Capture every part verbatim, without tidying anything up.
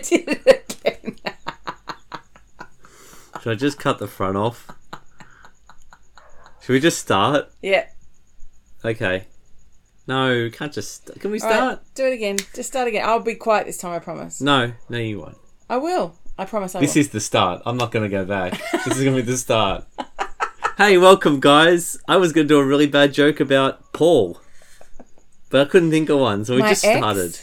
did it again. Should I just cut the front off? Should we just start? Yeah. Okay. No, can't just... Can we All right, start? do it again. Just start again. I'll be quiet this time, I promise. No, no you won't. I will. I promise I This will. is the start. I'm not going to go back. This is going to be the start. Hey, welcome, guys. I was going to do a really bad joke about Paul, but I couldn't think of one, so we My just ex? started.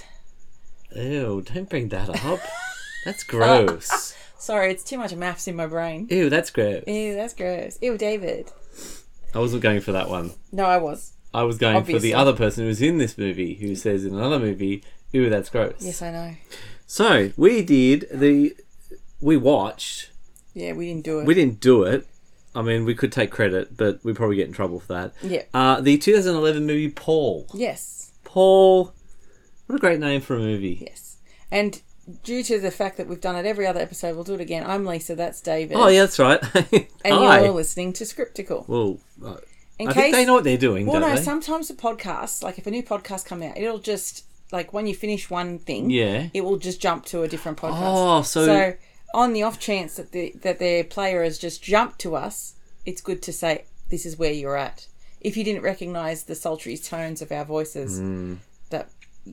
Ew, don't bring that up. That's gross. Sorry, it's too much maths in my brain. Ew, that's gross. Ew, that's gross. Ew, David. I wasn't going for that one. No, I was. I was going Obviously. for the other person who was in this movie, who says in another movie, ew, that's gross. Yes, I know. So, we did the... We watched... Yeah, we didn't do it. We didn't do it. I mean, we could take credit, but we'd probably get in trouble for that. Yeah. Uh, the two thousand eleven movie Paul. Yes. Paul. What a great name for a movie. Yes. And due to the fact that we've done it every other episode, we'll do it again. I'm Lisa, that's David. Oh, yeah, that's right. And Hi. you're listening to Scriptical. Well, uh, In I case, think they know what they're doing, well, don't no, they? sometimes the podcasts, like if a new podcast comes out, it'll just, like when you finish one thing, Yeah. it will just jump to a different podcast. Oh, so... So on the off chance that the that their player has just jumped to us, it's good to say, this is where you're at. If you didn't recognise the sultry tones of our voices, Mm. that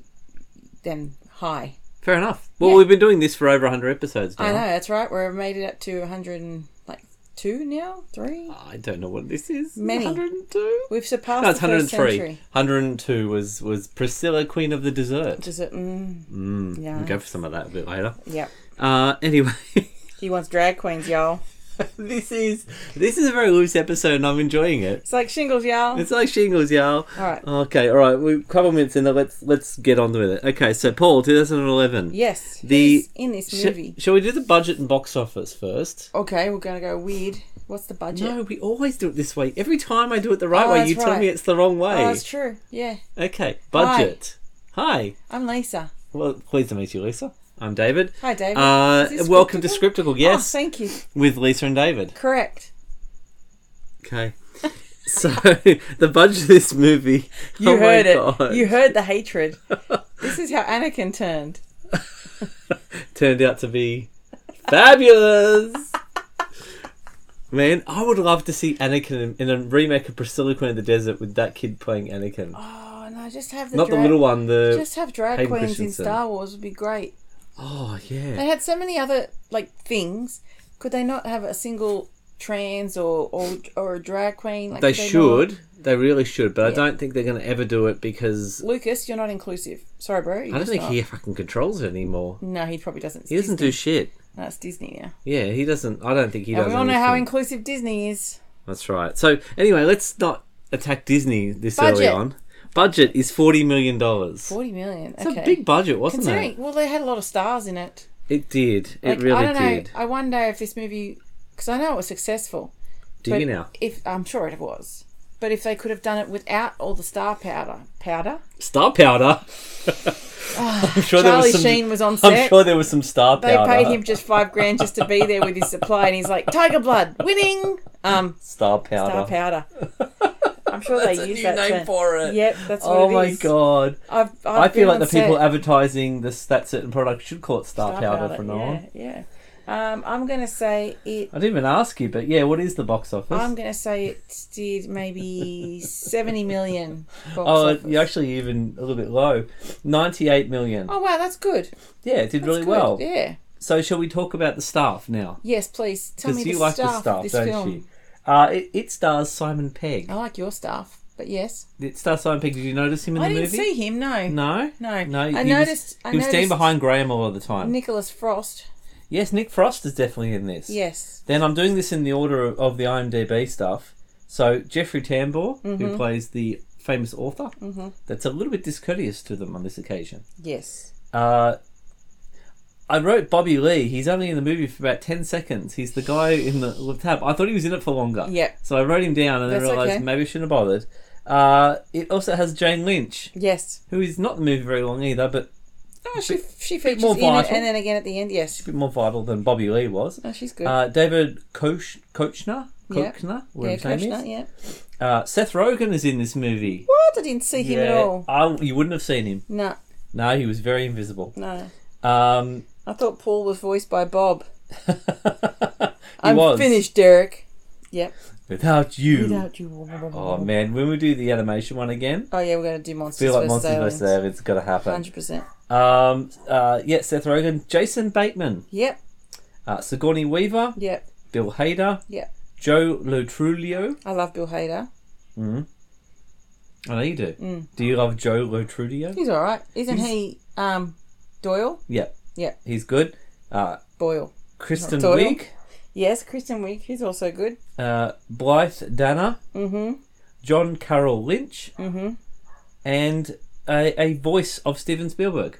then hi. Fair enough. Well, Yeah. we've been doing this for over one hundred episodes now. I know, that's right. We're made it up to one hundred and like two now? Three? I don't know what this is. Many. one hundred two? We've surpassed No, it's the one hundred first three. century. one hundred two was, was Priscilla, Queen of the Desert. Does it? Mm, Mm. Yeah. We'll go for some of that a bit later. yep. Uh, anyway... He wants drag queens, y'all. this is this is a very loose episode and I'm enjoying it. It's like shingles, y'all. It's like shingles, y'all. All right. Okay, all right. We're a couple of minutes in there. Let's let's get on with it. Okay, so Paul, twenty eleven. Yes. The- Who's in this Sh- movie? shall we do the budget and box office first? Okay, we're going to go weird. What's the budget? No, we always do it this way. Every time I do it the right Oh, way, that's you tell right. me it's the wrong Oh, way. that's true. Yeah. Okay, budget. Hi. I'm Lisa. Well, pleased to meet you, Lisa. I'm David. Hi, David. Uh, Is this welcome to Scriptical? Scriptical. Yes, Oh, thank you. with Lisa and David. Correct. Okay. So the budget of this movie. You oh my heard it. God. You heard the hatred. This is how Anakin turned. Turned out to be fabulous. Man, I would love to see Anakin in a remake of Priscilla, Queen of the Desert with that kid playing Anakin. Oh, no, just have the Not drag... the little one, the... Just have drag Hayden queens in Christensen. Star Wars would be great. Oh, yeah. They had so many other, like, things. Could they not have a single trans or or, or a drag queen? Like, They could should. not? They really should, but I Yeah. don't think they're going to ever do it because... Lucas, you're not inclusive. Sorry, bro. I don't think he fucking controls it anymore. No, he probably doesn't. It's He doesn't Disney. do shit. No, it's Disney now. Yeah, he doesn't... I don't think he and does we all know how anything. inclusive Disney is. That's right. So, anyway, let's not attack Disney this early Budget. on. Budget is forty million dollars. Forty million. It's Okay. a big budget, wasn't Considering, it? well, they had a lot of stars in it. It did. It Like, really I don't know. did. I wonder if this movie, because I know it was successful. Do but you now? If I'm sure it was, but if they could have done it without all the star powder, powder. Star powder. I'm sure there Charlie was some, Sheen was on I'm set. sure there was some star They powder. paid him just five grand just to be there with his supply, and he's like, Tiger Blood, winning. Um, Star powder. star powder. I'm sure That's they a use new that name term. for it. Yep, that's what Oh it my is. god. I've, I've I feel been like on the people set. advertising this that certain product should call it star, Star powder, from now yeah, on. yeah. Um, I'm gonna say it. I didn't even ask you, but yeah, what is the box office? I'm gonna say it did maybe seventy million. Box oh, office. you're actually even a little bit low. ninety-eight million. Oh wow, that's good. Yeah, it did That's really good. well. Yeah. So shall we talk about the staff now? Yes, please tell me Because the you like staff the staff, of this don't film. you? Uh, it, it stars Simon Pegg. I like your staff, but yes, It stars Simon Pegg. Did you notice him in I the didn't movie? see him. No, No? no, No, I he noticed. Was, I he was noticed standing behind Graham all of the time. Nicholas Frost. Yes, Nick Frost is definitely in this. Yes. Then I'm doing this in the order of, of the IMDb stuff. So Jeffrey Tambor, Mm-hmm. who plays the famous author, Mm-hmm. that's a little bit discourteous to them on this occasion. Yes. Uh, I wrote Bobby Lee. He's only in the movie for about ten seconds. He's the guy in the, the tab. I thought he was in it for longer. Yeah. So I wrote him down and That's then realised okay. maybe I shouldn't have bothered. Uh, it also has Jane Lynch, Yes. who is not in the movie very long either, but Oh, she she bit features more in it, vital. and then again at the end. Yes. a bit more vital than Bobby Lee was. Oh, she's good. Uh, David Koch, Kochner? Yeah. Kochner? yeah, Whatever his name Kushner, is. yeah. Uh, Seth Rogen is in this movie. What? I didn't see him at all. I, you wouldn't have seen him. No, No, he was very invisible. no. Um, I thought Paul was voiced by Bob. he I'm was. finished, Derek. Yep. Without you. Without you. Oh man, when we do the animation one again, Oh yeah, we're going to do I Monsters feel like versus Monsters Aliens. versus Aliens. It's got to happen. one hundred percent. Um, uh, yeah, Seth Rogen, Jason Bateman, Yep. uh, Sigourney Weaver, Yep. Bill Hader, Yep. Joe Lo Truglio. I love Bill Hader. Mm. I know you do. Mm. Do you love Joe Lo Truglio? He's all right. Isn't He's- he um, Doyle? Yep. Yep. He's good. Uh, Boyle. Kristen Doyle. Wiig, Yes, Kristen Wiig. He's also good. uh, Blythe Danner, Mm-hmm. John Carroll Lynch, Mm-hmm. and a, a voice of Steven Spielberg.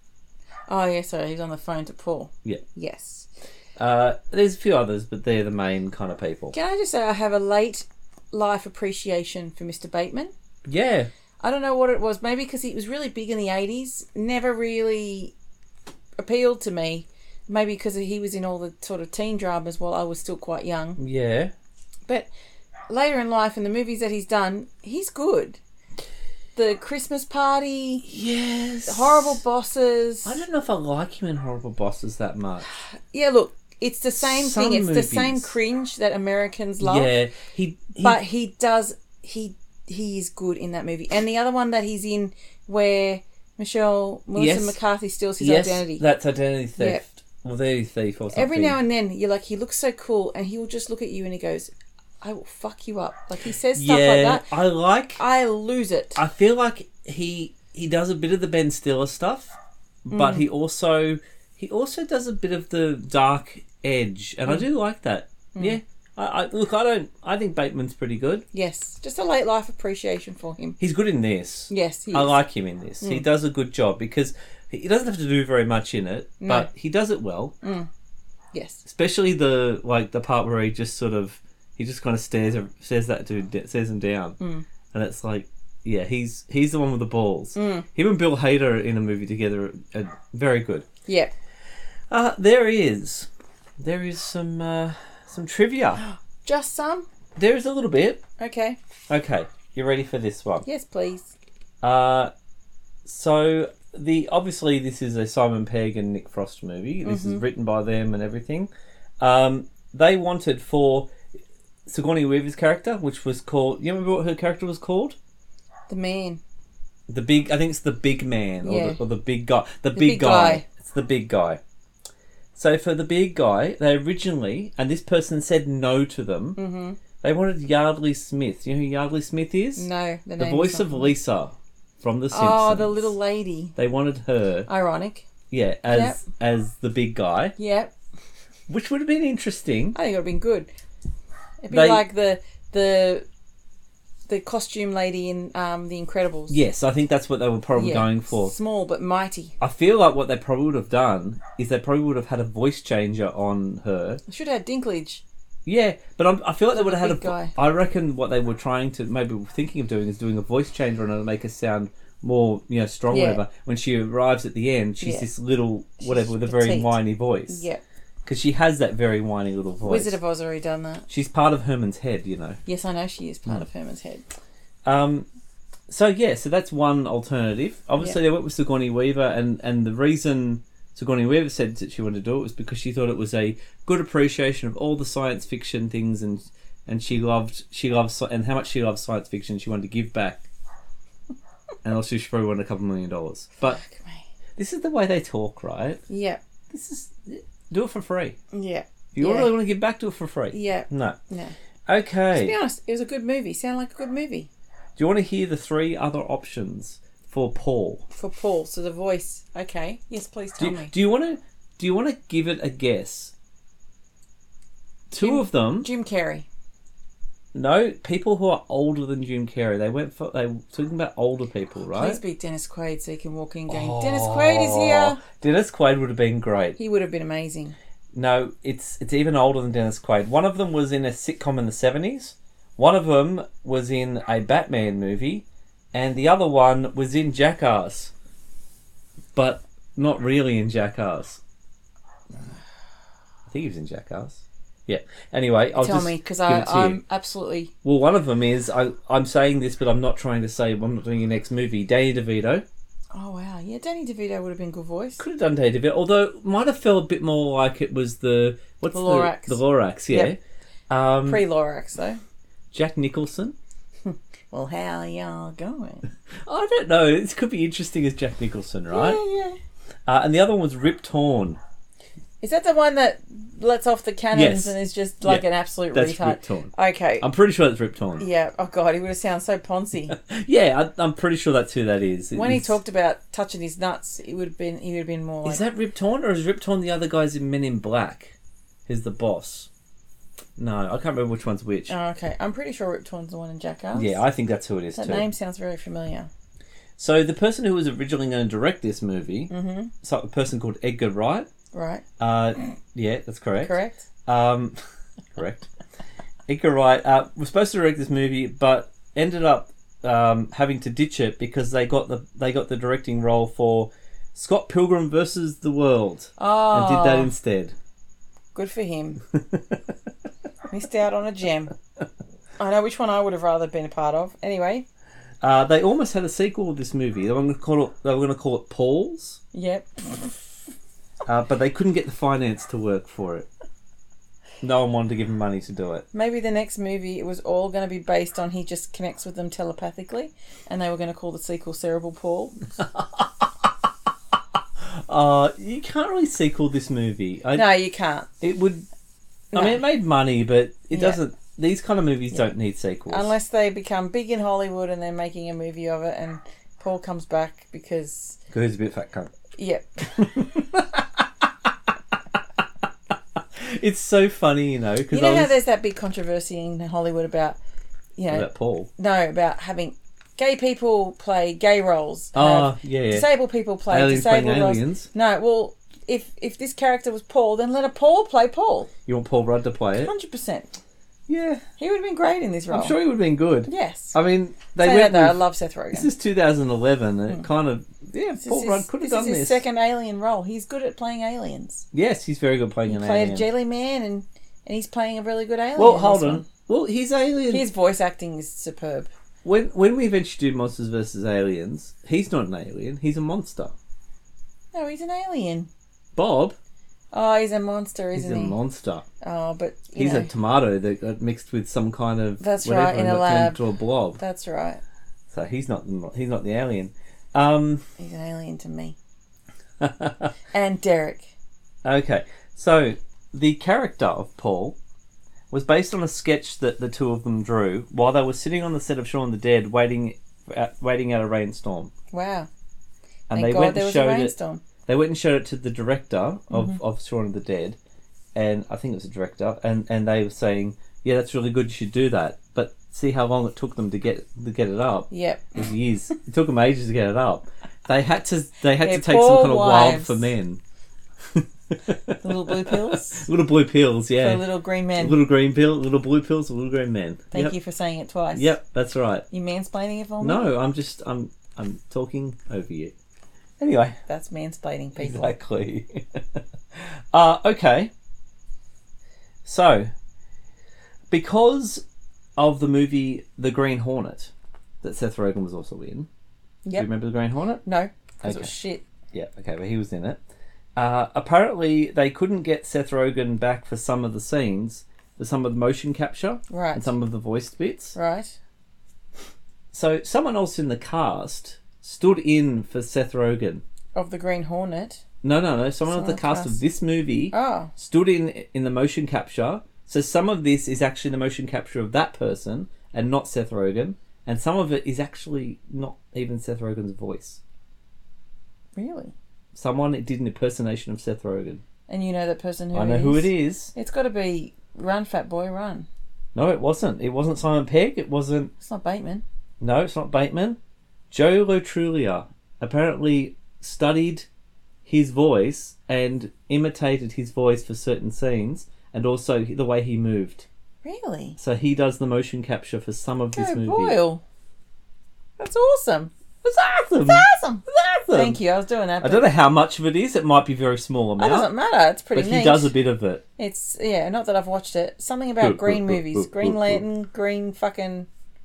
Oh, yeah, sorry. He's on the phone to Paul. Yeah. Yes. Uh, there's a few others, but they're the main kind of people. Can I just say I have a late life appreciation for Mister Bateman? Yeah. I don't know what it was. Maybe because he was really big in the eighties. Never really appealed to me. Maybe because he was in all the sort of teen dramas while I was still quite young. Yeah. But later in life, in the movies that he's done, he's good. The Christmas Party, Yes. Horrible Bosses. I don't know if I like him in Horrible Bosses that much. Yeah, look, it's the same Some thing. It's movies. the same cringe that Americans love. Yeah. He, he But he does, he he is good in that movie. And the other one that he's in where Michelle, Melissa Yes. McCarthy steals his yes, identity. that's Identity Theft. Or Identity Thief or something. Every now and then, you're like, he looks so cool, and he will just look at you and he goes, I will fuck you up. Like, he says stuff yeah, like that. I like... I lose it. I feel like he he does a bit of the Ben Stiller stuff, but Mm. he also he also does a bit of the dark edge, and I Mm. do like that. Yeah, I, I look. I don't. I think Bateman's pretty good. Yes. Just a late life appreciation for him. He's good in this. Yes, he is. I like him in this. He does a good job because he doesn't have to do very much in it, No. but he does it well. Yes. Especially the like the part where he just sort of he just kind of stares stares that dude stares him down, Mm. and it's like. Yeah, he's he's the one with the balls. Mm. Him and Bill Hader in a movie together are, are very good. Yep. Uh, there is, there is some uh, some trivia. Just some? There is a little bit. Okay. Okay, you ready for this one? Yes, please. Uh, so the obviously this is a Simon Pegg and Nick Frost movie. This is written by them and everything. Um, they wanted for Sigourney Weaver's character, which was called. You remember what her character was called? The man. The big, I think it's the big man, or, Yeah. the, or the big guy. The, The big, big guy. guy. It's the big guy. So for the big guy, they originally, and this person said no to them, Mm-hmm. they wanted Yardley Smith. You know who Yardley Smith is? No, the, The name voice is of not- Lisa from The Simpsons. Oh, the little lady. They wanted her, Ironic. yeah, as Yep. as the big guy, Yep. which would have been interesting. I think it would have been good. It'd be They- like the the the costume lady in um, The Incredibles. Yes, I think that's what they were probably Yeah. going for. Small but mighty. I feel like what they probably would have done is they probably would have had a voice changer on her. I should have had Dinklage. Yeah, but I'm, I feel like they would have had a. Big guy. I reckon what they were trying to maybe thinking of doing is doing a voice changer on her to make her sound more, you know, strong. Yeah. Whatever. When she arrives at the end, she's Yeah. this little whatever with a very petite. whiny voice. Yeah. Because she has that very whiny little voice. Wizard of Oz already done that. She's part of Herman's head, you know. Yes, I know she is Hmm. part of Herman's head. Um, so yeah, so that's one alternative. Obviously, they went with Sigourney Weaver, and and the reason Sigourney Weaver said that she wanted to do it was because she thought it was a good appreciation of all the science fiction things, and and she loved she loves and how much she loves science fiction. She wanted to give back, and also she probably wanted a couple million dollars. But Fuck me. this is the way they talk, right? Yeah. This is do it for free. Yeah. If you Yeah. really want to give back, do it for free. Yeah. No. No. To Okay. be honest, it was a good movie. Sounded like a good movie. Do you want to hear the three other options for Paul? For Paul, so the voice. Okay. Yes, please Do tell you, me. do you want to do you want to give it a guess? Two Jim- of them, Jim Carrey. no, people who are older than Jim Carrey. They went for they were talking about older people, right? Please be Dennis Quaid so he can walk in going, Dennis Quaid is here. Dennis Quaid would have been great. He would have been amazing. No, it's it's even older than Dennis Quaid. One of them was in a sitcom in the seventies. One of them was in a Batman movie, and the other one was in Jackass, but not really in Jackass. I think he was in Jackass. Yeah. Anyway, I'll Tell just me, because give it to you. I'm absolutely... Well, one of them is I. I'm saying this, but I'm not trying to say I'm not doing your next movie. Danny DeVito. Oh, wow. Yeah, Danny DeVito would have been good voice. Could have done Danny DeVito, although it might have felt a bit more like it was the... What's The Lorax. The, the Lorax, yeah. Yep. Um, Pre-Lorax, though. Jack Nicholson. Well, how y'all going? I don't know. It could be interesting as Jack Nicholson, right? Yeah, yeah. Uh, and the other one was Rip Torn. Is that the one that lets off the cannons Yes. and is just like Yeah, an absolute That's retard? Rip Torn. Okay. I'm pretty sure that's Rip Torn. Yeah. Oh, God, he would have sounded so poncy. Yeah, I, I'm pretty sure that's who that is. It When he is- talked about touching his nuts, it would have been he would have been more like... Is that Rip Torn, or is Rip Torn the other guys in Men in Black? Who's the boss? No, I can't remember which one's which. Oh, okay. I'm pretty sure Rip Torn's the one in Jackass. Yeah, I think that's who it is That too. name sounds very familiar. So the person who was originally going to direct this movie, Mm-hmm. so a person called Edgar Wright. Right. Uh, yeah, that's correct. Correct. Um, correct. Edgar Wright uh, was supposed to direct this movie, but ended up um, having to ditch it because they got the they got the directing role for Scott Pilgrim versus the World, Oh. and did that instead. Good for him. Missed out on a gem. I know which one I would have rather been a part of. Anyway. Uh, they almost had a sequel of this movie. They were going to call it. They were going to call it Paul's, Yep. uh, but they couldn't get the finance to work for it. No one wanted to give them money to do it. Maybe the next movie it was all going to be based on he just connects with them telepathically, and they were going to call the sequel Cerebral Paul. Uh, you can't really sequel this movie. I, No, you can't. It would. No. I mean, it made money, but it Yeah. doesn't. These kind of movies don't need sequels. Unless they become big in Hollywood and they're making a movie of it, and Paul comes back because... Because he's a bit fat cunt. Yep. It's so funny, you know. Cause You know I was, how there's that big controversy in Hollywood about, you know, about Paul. no, about having gay people play gay roles. Oh, have yeah, yeah. Disabled people play Aliens playing disabled roles. aliens. No, well, if if this character was Paul, then let a Paul play Paul. You want Paul Rudd to play it? one hundred percent. Yeah. He would have been great in this role. I'm sure he would have been good. Yes. I mean, they Say went that though, I with- love Seth Rogen. This is two thousand eleven, and it kind of... Yeah, This Paul is Rudd his- could have this done is his this. second alien role. He's good at playing aliens. Yes, he's very good playing He an played alien. Jelly Man, and, and he's playing a really good alien. Well, in hold this on. one. Well, his alien... His voice acting is superb. When when we eventually do Monsters versus Aliens, he's not an alien, he's a monster. No, he's an alien. Bob, Oh, he's a monster, he's isn't a he? monster. Oh, but you He's know, a tomato that got mixed with some kind of That's whatever right, in and a got lab. turned into a blob. that's right. So he's not the, he's not the alien. Um, He's an alien to me. And Derek. okay, so the character of Paul was based on a sketch that the two of them drew while they were sitting on the set of Shaun the Dead, waiting uh, waiting out a rainstorm. Wow. And Thank they God went there and was a showed it. rainstorm. They went and showed it to the director of, Mm-hmm. of Shaun of the Dead, and I think it was the director, and, and they were saying, yeah, that's really good, you should do that. But see how long it took them to get to get it up. Yep. It was years. It took them ages to get it up. They had to they had Yeah, to take some poor kind of wild wives. for men. The little blue pills Little blue pills, for yeah. little green men. Little green pill, little blue pills, little green men. Thank yep. you for saying it twice. Yep, that's right. You mansplaining it for me? No, I'm just I'm I'm talking over you. Anyway, That's mansplaining people. exactly. uh, okay. So, because of the movie The Green Hornet that Seth Rogen was also in. Do you Yep. remember The Green Hornet? No, because it Okay. was shit. Yeah, okay, but he was in it. Uh, apparently, they couldn't get Seth Rogen back for some of the scenes, for some of the motion capture, Right. and some of the voiced bits. Right. So, someone else in the cast stood in for Seth Rogen. Of the Green Hornet. No, no, no. Someone of Someone the cast cast. of this movie Oh. stood in in the motion capture. So some of this is actually the motion capture of that person and not Seth Rogen, and some of it is actually not even Seth Rogen's voice. Really? Someone did an impersonation of Seth Rogen. And you know that person who I know it who is? it is. It's got to be Run, Fat Boy, Run. No, it wasn't. It wasn't Simon Pegg. It wasn't. It's not Bateman. No, it's not Bateman. Joe Lotrulia apparently studied his voice and imitated his voice for certain scenes, and also the way he moved. Really? So he does the motion capture for some of this Go movie. Boyle. That's awesome. It's awesome. That's awesome. It's awesome. Thank you. I was doing that. I but don't know how much of it is. It might be a very small It amount. doesn't matter. It's pretty but neat. he does a bit of it. It's, yeah, not that I've watched it. Something about green movies. Green Lantern, green fucking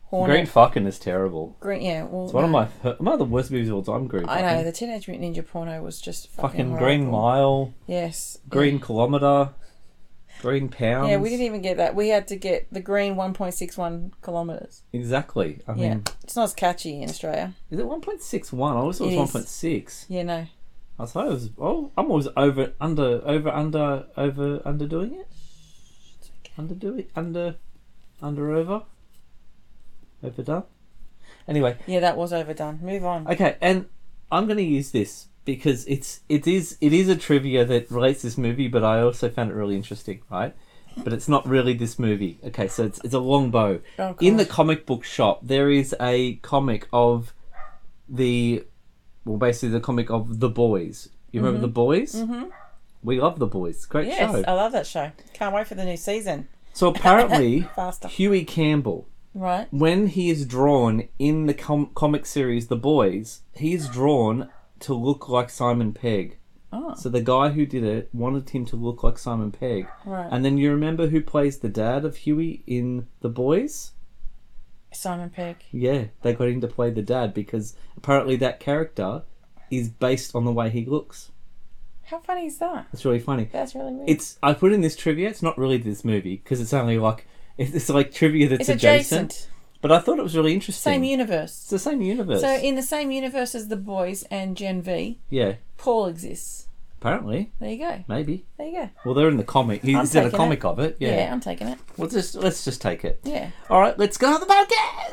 Hornet. Green fucking is terrible. Green, yeah. Well, It's one no. of my one of the worst movies of all time. Green. I know fucking. the Teenage Mutant Ninja Porno was just fucking, Fucking horrible. Green Mile, Yes. Green Yeah. Kilometre, Green Pounds. Yeah, we didn't even get that. We had to get the green one point six one kilometres. Exactly. I Yeah, mean, it's not as catchy in Australia. is it one point six one? I always thought it was It one is. point six. Yeah, no. I thought it was. Oh, I'm always over, under, over, under, over, underdoing it. Underdo it, under, under, over, overdone. Anyway, Yeah, that was overdone. Move on. okay, and I'm going to use this because it's it is it is a trivia that relates to this movie, but I also found it really interesting, right? But it's not really this movie. Okay, so it's it's a long bow. Oh, In the God. comic book shop, there is a comic of the, well, basically the comic of The Boys. You remember The Boys? Mm-hmm. We love The Boys. Great Yes, show. I love that show. Can't wait for the new season. So apparently, Faster. Huey Campbell, Right. when he is drawn in the com- comic series The Boys, he is drawn to look like Simon Pegg. Oh, So the guy who did it wanted him to look like Simon Pegg. right. And then you remember who plays the dad of Huey in The Boys? Simon Pegg. Yeah, they got him to play the dad because apparently that character is based on the way he looks. How funny is that? It's really funny. That's really weird. It's I put in this trivia. It's not really this movie because it's only like it's, it's like trivia that's It's adjacent. adjacent. But I thought it was really interesting. Same It's universe. the same universe. So in the same universe as The Boys and Gen V, yeah, Paul exists. apparently, There you go. maybe. There you go. Well, they're in the comic. I'm He's in a taking comic of it. Yeah, Yeah. I'm taking it. Well, just let's just take it. Yeah. All right, let's go on the podcast.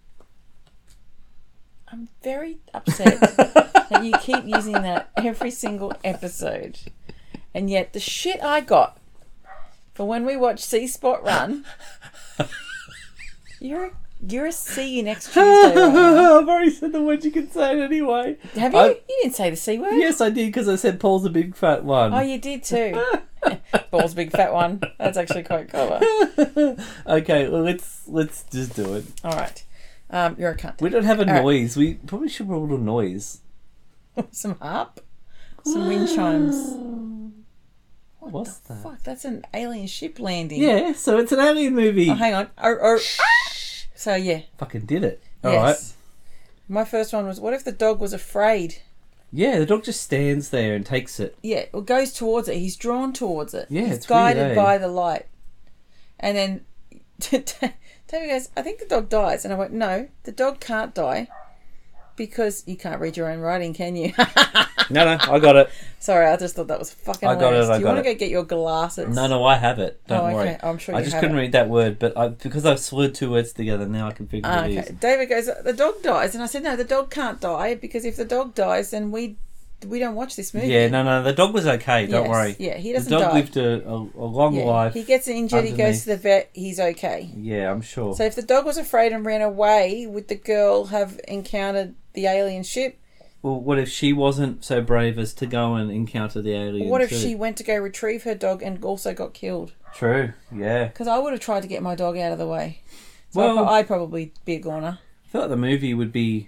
I'm very upset that you keep using that every single episode. And yet the shit I got for when we watch C Spot Run, you're a, you're a see you next Tuesday right now. I've already said the word. You can say it anyway. Have you? I- You didn't say the C word? Yes, I did because I said Paul's a big fat one. Oh, you did too. Paul's big fat one. That's actually quite clever. Okay, well, let's let's just do it. All right. Um, you're a cunt. We don't have a All right. noise. We probably should roll a noise. Some harp? Some wind chimes. What What's the that? fuck? That's an alien ship landing. Yeah, so it's an alien movie. Oh, hang on. Oh, oh. So, yeah. Fucking did it. All right. Yes. My first one was, what if the dog was afraid? Yeah, the dog just stands there and takes it. Yeah, well, goes towards it. He's drawn towards it. Yeah, He's it's weird, guided eh? by the light. And then David goes, I think the dog dies. And I went, no, the dog can't die because you can't read your own writing, can you? No, no, I got it. Sorry, I just thought that was fucking I got hilarious. it, I Do you got want to it. go get your glasses? No, no, I have it. Don't Oh, okay. worry. I'm sure I you just have couldn't it. read that word, but I, because I've slurred two words together, now I can figure Ah, it okay. is. David goes, the dog dies. And I said, no, the dog can't die because if the dog dies, then we we don't watch this movie. Yeah, no, no, the dog was okay. Don't Yes. worry. Yeah, he The doesn't dog die. lived a, a, a long Yeah. life. He gets injured, he goes underneath. to the vet, he's okay. Yeah, I'm sure. So if the dog was afraid and ran away, would the girl have encountered the alien ship? Well, what if she wasn't so brave as to go and encounter the alien? What if too? she went to go retrieve her dog and also got killed? True. Yeah. Because I would have tried to get my dog out of the way. So Well- I'd probably be a goner. I feel like the movie would be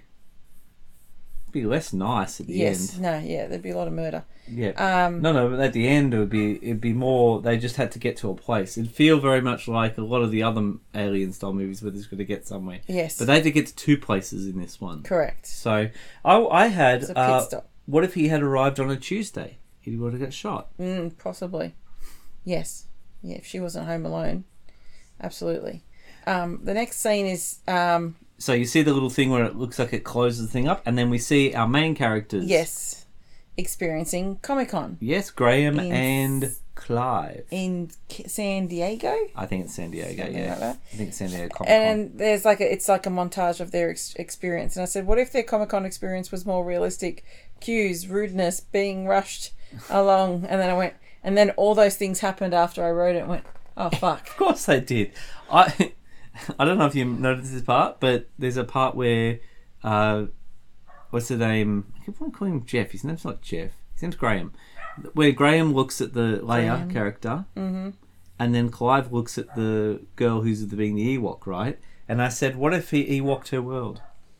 be less nice at the Yes. end. No, yeah, there'd be a lot of murder. Yeah. Um, No, no, but at the end it would be it'd be more. They just had to get to a place. It'd feel very much like a lot of the other alien style movies where they're just going to get somewhere. Yes. But they had to get to two places in this one. Correct. So I, I had. It's a pit Uh, stop. what if he had arrived on a Tuesday? He would have got shot. Mm, possibly. Yes. Yeah, if she wasn't home alone. Absolutely. Um, the next scene is... Um, So you see the little thing where it looks like it closes the thing up, and then we see our main characters. yes. Experiencing Comic-Con Yes, Graham In- and Clive. in K- San Diego. I think it's San Diego. Something Yeah, like that. I think it's San Diego Comic Con. And there's like a, it's like a montage of their ex- experience. And I said, what if their Comic Con experience was more realistic? Cues, rudeness, being rushed along. And then I went, and then all those things happened after I wrote it. And went, oh fuck. Of course they did. I I don't know if you noticed this part, but there's a part where uh, what's the name? I keep on calling him Jeff. His name's not Jeff. His name's Graham. Where Graham looks at the Leia Graham. character, Mm-hmm. and then Clive looks at the girl who's being the Ewok, right? And I said, what if he Ewoked her world?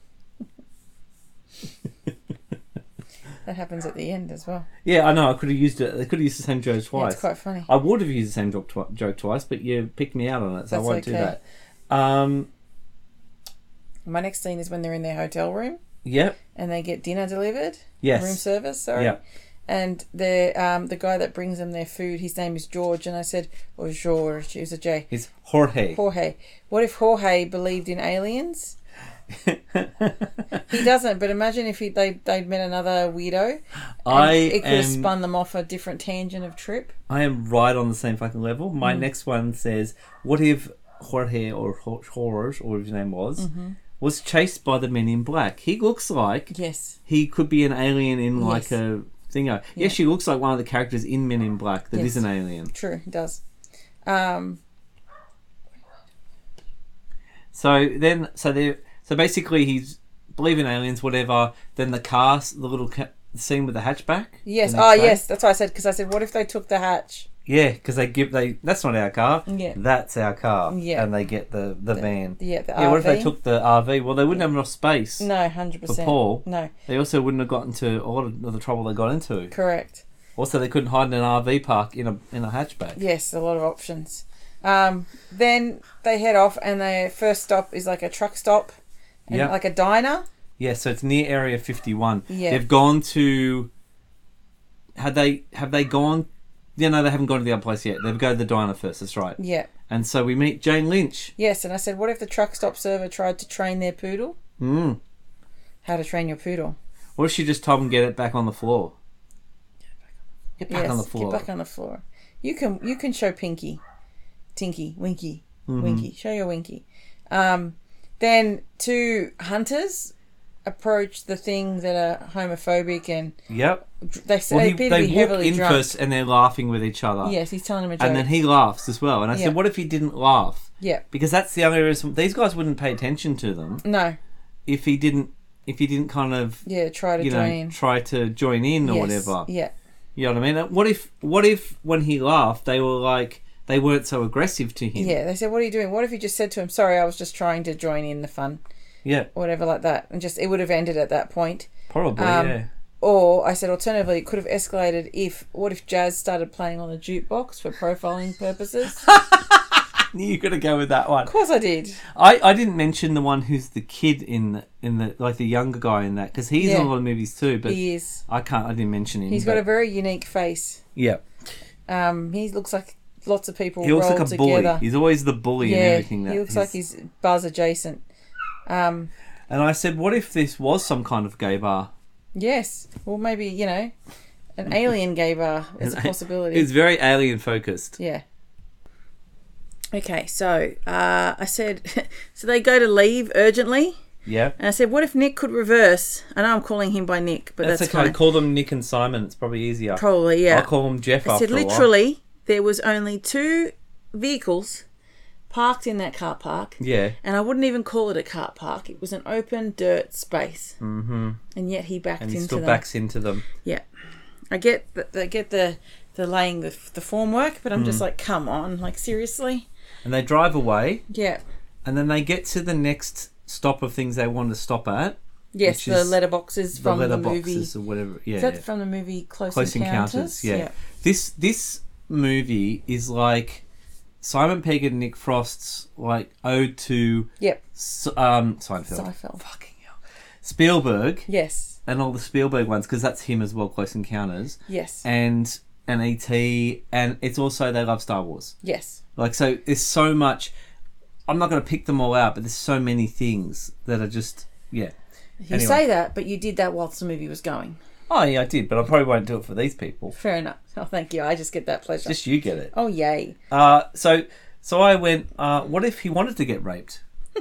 That happens at the end as well. Yeah, I know. I could have used it. They could have used the same joke Yeah, twice. it's quite funny. I would have used the same joke, twi- joke twice, but you picked me out on it, so That's I won't do okay. that. Um, My next scene is when they're in their hotel room Yep. and they get dinner delivered. Yes. Room service, sorry. Yep. And the um the guy that brings them their food, his name is George, and I said, or George, it was a J. It's Jorge. Jorge. What if Jorge believed in aliens? He doesn't, but imagine if he, they, they'd met another weirdo. I it could have am- spun them off a different tangent of trip. I am right on the same fucking level. My Mm. next one says, what if Jorge or Jorge, or whatever his name was, Mm-hmm. was chased by the men in black? He looks like Yes. he could be an alien in like Yes. a thingo. Yeah. Yes, she looks like one of the characters in Men in Black that is Yes. an alien. True, he does. Um, So then, so they, so basically, he's believing aliens, whatever. Then the car, the little ca- scene with the hatchback. yes. the next Oh, day. yes. That's what I said, because I said, what if they took the hatch? Yeah, because they give they that's not our car. Yeah. That's our car. Yeah. And they get the the, van. Yeah, the Yeah. R V. What if they took the R V? Well, they wouldn't have enough space. No, one hundred percent. For Paul. No, They also wouldn't have gotten into a lot of the trouble they got into. correct. Also, they couldn't hide in an R V park in a in a hatchback. Yes, a lot of options. Um, then they head off, and their first stop is like a truck stop, and Yeah. like a diner. Yeah, so it's near Area fifty-one. Yeah. They've gone to. Had they have they gone? Yeah, no, they haven't gone to the other place yet. They've go to the diner first. That's right. Yeah. And so we meet Jane Lynch. Yes, and I said, what if the truck stop server tried to train their poodle? Mm. How to train your poodle? What if she just told him get it back on the floor? Get back yes, on the floor. get back on the floor. You can you can show Pinky, Tinky, Winky, Mm-hmm. Winky. Show your Winky. Um, then two hunters approach the thing that are homophobic, and Yep. they say Well, they he, appear to they be walk heavily in drunk. first and they're laughing with each other. Yes, he's telling him a joke. And then he laughs as well. And I Yeah. said, what if he didn't laugh? yeah. Because that's the only reason these guys wouldn't pay attention to them No. if he didn't if he didn't kind of Yeah. Try to you join know in. try to join in or Yes, whatever. Yeah. You know what I mean? What if what if when he laughed they were like they weren't so aggressive to him? Yeah. They said, "What are you doing?" What if you just said to him, "Sorry, I was just trying to join in the fun," Yeah. or whatever like that, and just it would have ended at that point. Probably, Um, yeah. Or I said, alternatively, it could have escalated if what if Jazz started playing on the jukebox for profiling purposes? You're gonna go with that one. Of course, I did. I, I didn't mention the one who's the kid in the, in the like the younger guy in that because he's Yeah. in a lot of movies too. But He is. I can't. I didn't mention him. He's but, got a very unique face. yeah. Um, he looks like lots of people He looks rolled like a together. bully. He's always the bully yeah, and everything. That he looks like he's Buzz adjacent. Um, And I said, what if this was some kind of gay bar? yes. Well, maybe you know, an alien gay bar is a possibility. It's very alien focused. Yeah. Okay, so uh, I said, so they go to leave urgently, Yeah. and I said, what if Nick could reverse? I know I'm calling him by Nick, but That's, that's, okay. fine. Call them Nick and Simon. It's probably easier. Probably, yeah. I'll call them Jeff I after said, a while. literally, there was only two vehicles parked in that car park, Yeah. and I wouldn't even call it a car park. It was an open dirt space, Mm-hmm. and yet he backed And he into still them. backs into them. Yeah, I get the, I get the the laying the the form work, but I'm Mm. just like, come on, like seriously. And they drive away. Yeah. And then they get to the next stop of things they want to stop at. Yes, Which the is letterboxes The from the, letter movie. boxes or whatever. Yeah. Is that from the movie Close, Close Encounters? Encounters, yeah. This this movie is like Simon Pegg and Nick Frost's like ode to Yep. S- um, Seinfeld. Seinfeld. Fucking hell. Spielberg Yes. and all the Spielberg ones because that's him as well. Close Encounters Yes. and and E T and it's also they love Star Wars. Yes. Like so, there's so much. I'm not going to pick them all out, but there's so many things that are just yeah. You Anyway. say that, but you did that whilst the movie was going. Oh yeah, I did, but I probably won't do it for these people. Fair enough. Oh, thank you. I just get that pleasure. Just you get it. Oh, yay. Uh, so so I went. Uh, what if he wanted to get raped?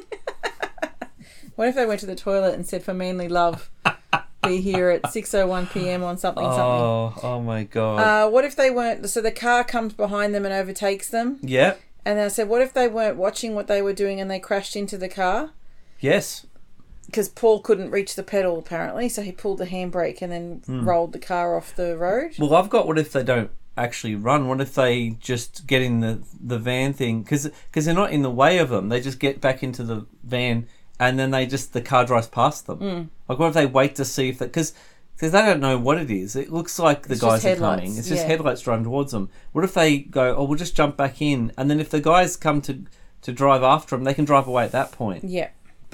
What if they went to the toilet and said, for manly love, be here at six oh one p.m. on something, something. Oh, oh my god. Uh, what if they weren't... So the car comes behind them and overtakes them. yeah. And then I said, what if they weren't watching what they were doing and they crashed into the car? Yes. Because Paul couldn't reach the pedal, apparently, so he pulled the handbrake and then Hmm. rolled the car off the road. Well, I've got. What if they don't actually run? What if they just get in the the van thing? Because they're not in the way of them. They just get back into the van and then they just the car drives past them. Mm. Like, what if they wait to see if that because. Because they don't know what it is. It looks like the It's guys just are coming. headlights, It's just yeah. headlights driving towards them. What if they go, oh, we'll just jump back in. And then if the guys come to, to drive after them, they can drive away at that point. Yeah.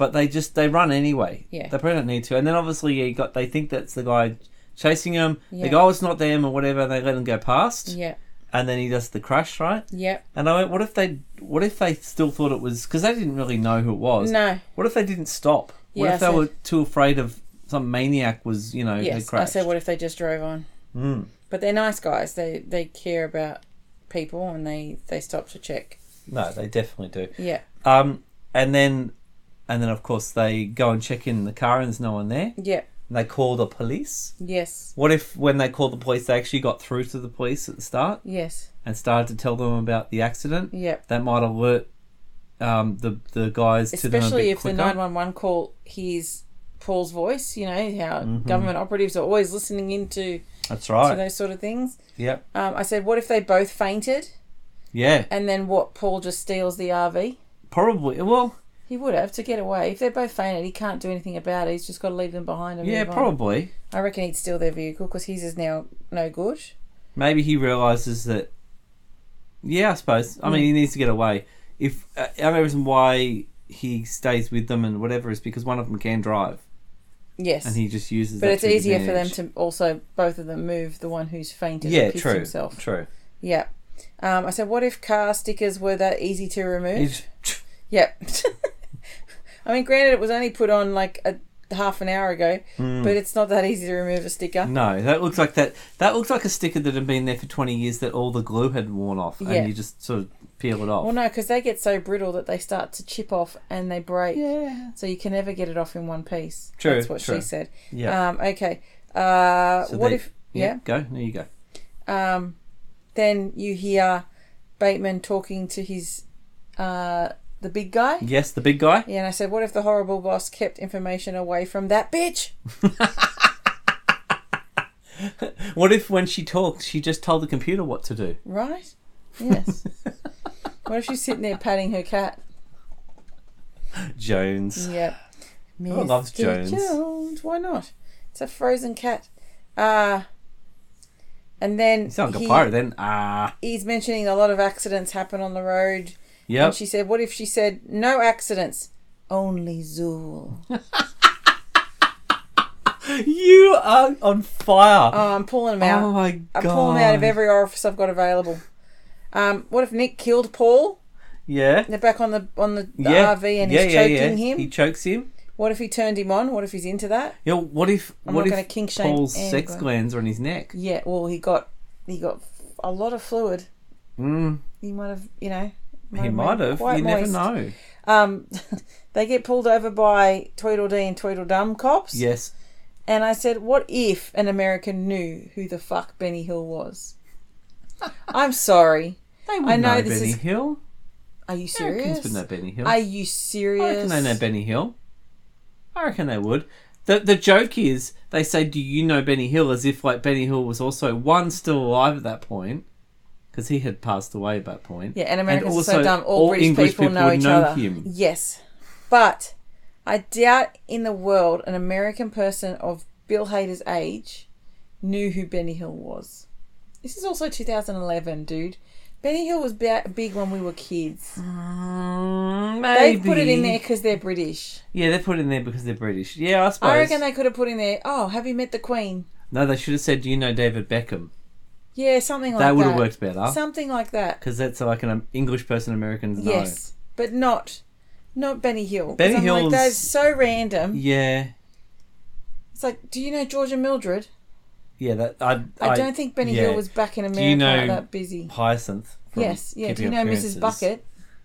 but they just they run anyway. Yeah. They probably don't need to. And then obviously you got they think that's the guy chasing them. Yeah. They go, oh, it's not them or whatever. And they let him go past. Yeah. And then he does the crash, right? Yeah. And I went, what if they what if they still thought it was because they didn't really know who it was. No. What if they didn't stop? What Yeah, if they I said- were too afraid of some maniac was you know had Yes. I crashed? said, what if they just drove on? Mm. But they're nice guys. They they care about people and they they stop to check. No, they definitely do. Yeah. Um, and then, and then of course they go and check in the car and there's no one there. Yeah. And they call the police. Yes. What if when they called the police, they actually got through to the police at the start Yes. and started to tell them about the accident? Yeah. That might alert um, the the guys to them a Especially bit if quicker. the nine one one call hears Paul's voice. You know how Mhm. government operatives are always listening into That's to right. those sort of things. Yep. Um, I said, what if they both fainted Yeah. and then what? Paul just steals the R V. Probably. Well. He would have to get away. If they're both fainted, he can't do anything about it. He's just got to leave them behind. And Yeah. move on. Probably. I reckon he'd steal their vehicle because his is now no good. Maybe he realizes that. Yeah, I suppose. I mean, Mm. he needs to get away. If uh, the only reason why he stays with them and whatever is because one of them can drive, Yes. and he just uses. but that it's to his easier for them advantage. to also, both of them, move the one who's fainted Yeah, and pissed true. himself. True. Yeah. Um, I said, what if car stickers were that easy to remove? He's- Yep. I mean, granted, it was only put on like a half an hour ago, Mm. but it's not that easy to remove a sticker. No, that looks like that. That looks like a sticker that had been there for twenty years that all the glue had worn off, Yeah. and you just sort of peel it off. Well, no, because they get so brittle that they start to chip off and they break. Yeah. So you can never get it off in one piece. True, That's what true. she said. Yeah. Um, okay. Uh, So what they- if... Yeah. Yeah. Go. There you go. Um, then you hear Bateman talking to his... Uh, the big guy. Yes, the big guy. Yeah, and I said, what if the horrible boss kept information away from that bitch? What if when she talks, she just told the computer what to do? Right? Yes. What if she's sitting there patting her cat? Jones. Yep. Everyone loves Mister Jones. Jones. Why not? It's a frozen cat. Uh, and then You sound like he- a pirate then. Ah. he's mentioning a lot of accidents happen on the road. Yep. And she said, what if she said, no accidents, only Zool? You are on fire. Oh, I'm pulling them out. Oh my god. I'm pulling them out of every orifice I've got available. Um, what if Nick killed Paul? Yeah. They're back on the on the, the Yeah. R V and yeah, he's yeah, choking yeah. him. He chokes him. What if he turned him on? What if he's into that? Yeah. What if? I'm what not if gonna kink shame Paul's anyone. sex glands are on his neck? Yeah, well, he got he got a lot of fluid. Mm, He might have, you know. he might been have. quite You never moist. know. Um, they get pulled over by Tweedledee and Tweedledum cops. Yes. And I said, what if an American knew who the fuck Benny Hill was? I'm sorry. They would I know know this Benny is- Hill. Are you Americans serious? would know Benny Hill. Are you I serious? reckon they know Benny Hill. I reckon they would. The the joke is they say, "Do you know Benny Hill?" as if like Benny Hill was also one still alive at that point because he had passed away at that point. Yeah, and Americans are so also dumb. All, all British English people, people know would each know other. him. Yes, but I doubt in the world an American person of Bill Hader's age knew who Benny Hill was. This is also two thousand eleven, dude. Benny Hill was ba- big when we were kids. Mm, They maybe. put it in there because they're British. Yeah, they put it in there because they're British. Yeah, I suppose. I reckon they could have put in there, oh, have you met the Queen? No, they should have said, "Do you know David Beckham?" Yeah, something like That that. would have worked better Something like that. because that's like an English person Americans know. Yes, but not not Benny Hill. 'Cause Benny I'm like, Hill's- that's so random. Yeah, It's like, do you know George and Mildred? yeah. That I. I, don't think Benny yeah. Hill was back in America you know that busy. Hyacinth. from Yes, yeah. Do Keeping you know Appearances. Missus Bucket?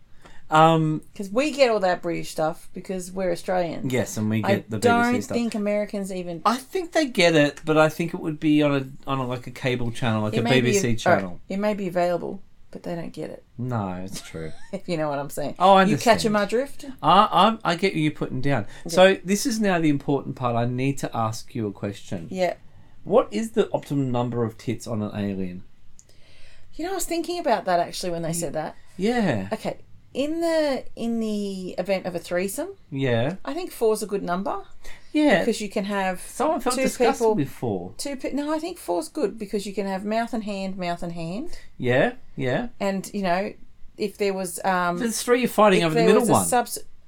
Um. Because we get all that British stuff because we're Australians. Yes, and we I get the B B C don't stuff. think Americans even. I think they get it, but I think it would be on a on a, like a cable channel, like it a may B B C be, channel. alright, it may be available, but they don't get it. No, it's true. If you know what I'm saying. Oh, I You understand. catch my drift? I I'm, I get what you're putting down. So this is now the important part. I need to ask you a question. Yeah. What is the optimum number of tits on an alien? You know, I was thinking about that actually when they said that. Yeah. Okay, in the in the event of a threesome, Yeah. I think four's a good number Yeah. because you can have Someone felt two disgusted people. before. Two pe- no, I think four's good because you can have mouth and hand, mouth and hand, Yeah. Yeah. and you know if there was um There's three you're fighting if over the there middle was a one. subs-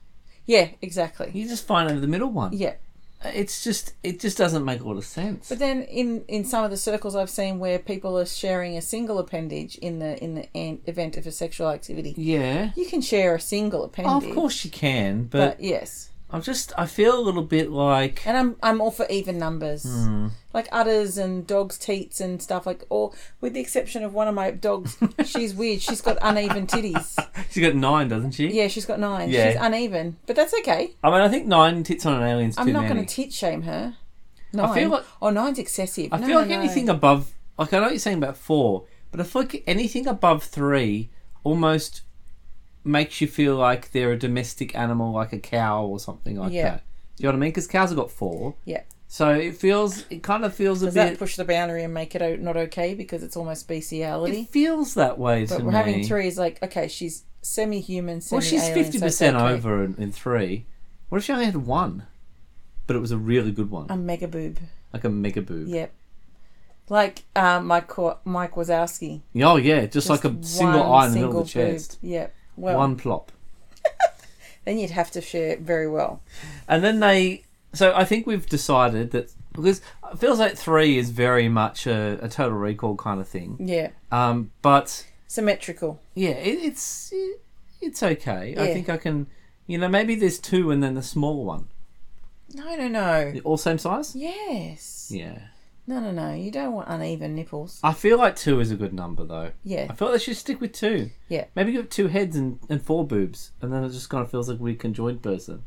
Yeah, exactly. You just find over the middle one. Yeah. It's just, it just doesn't make a lot of sense. But then in, in some of the circles I've seen where people are sharing a single appendage in the in the an- event of a sexual activity, Yeah. you can share a single Oh, appendage. of course you can, but, But yes. I'm just, I feel a little bit like... And I'm I'm all for even numbers. Hmm. Like udders and dogs' teats and stuff like, or with the exception of one of my dogs, she's weird. She's got uneven titties. She's got nine, doesn't she? Yeah, she's got nine. Yeah. She's uneven. But that's okay. I mean, I think nine tits on an alien's too I'm not many. going to tit shame her. Nine. I feel like... Oh, nine's excessive. I No, feel no, like no. anything above... Like, I know what you're saying about four, but I feel like anything above three almost makes you feel like they're a domestic animal, like a cow or something like Yeah. that. Do you know what I mean? Because cows have got four. Yeah. So it feels... It kind of feels Does a bit... that push the boundary and make it o- not okay because it's almost bestiality? It feels that way to But me. we're having three is like, okay, she's semi-human, Well, semi-alien. she's fifty percent so it's okay. over in, in three. What if she only had one? But it was a really good one. A mega boob. Like a mega boob. Yep. Like um, Mike Ko- Mike Wazowski. Oh, yeah. Just, like a Just single one eye in the middle of the single chest. boob. Yep. Well, One plop. then you'd have to share it very well. And then they... So I think we've decided that... Because it feels like three is very much a, a Total Recall kind of thing. Yeah. Um, but, Symmetrical. yeah, it, it's it, it's okay. I Yeah. think I can... You know, maybe there's two and then the small one. No, no, no. All same size? Yes. Yeah. No, no, no. You don't want uneven nipples. I feel like two is a good number, though. Yeah. I feel like they should stick with two. Yeah. Maybe give it two heads and, and four boobs, and then it just kind of feels like a weird conjoined person.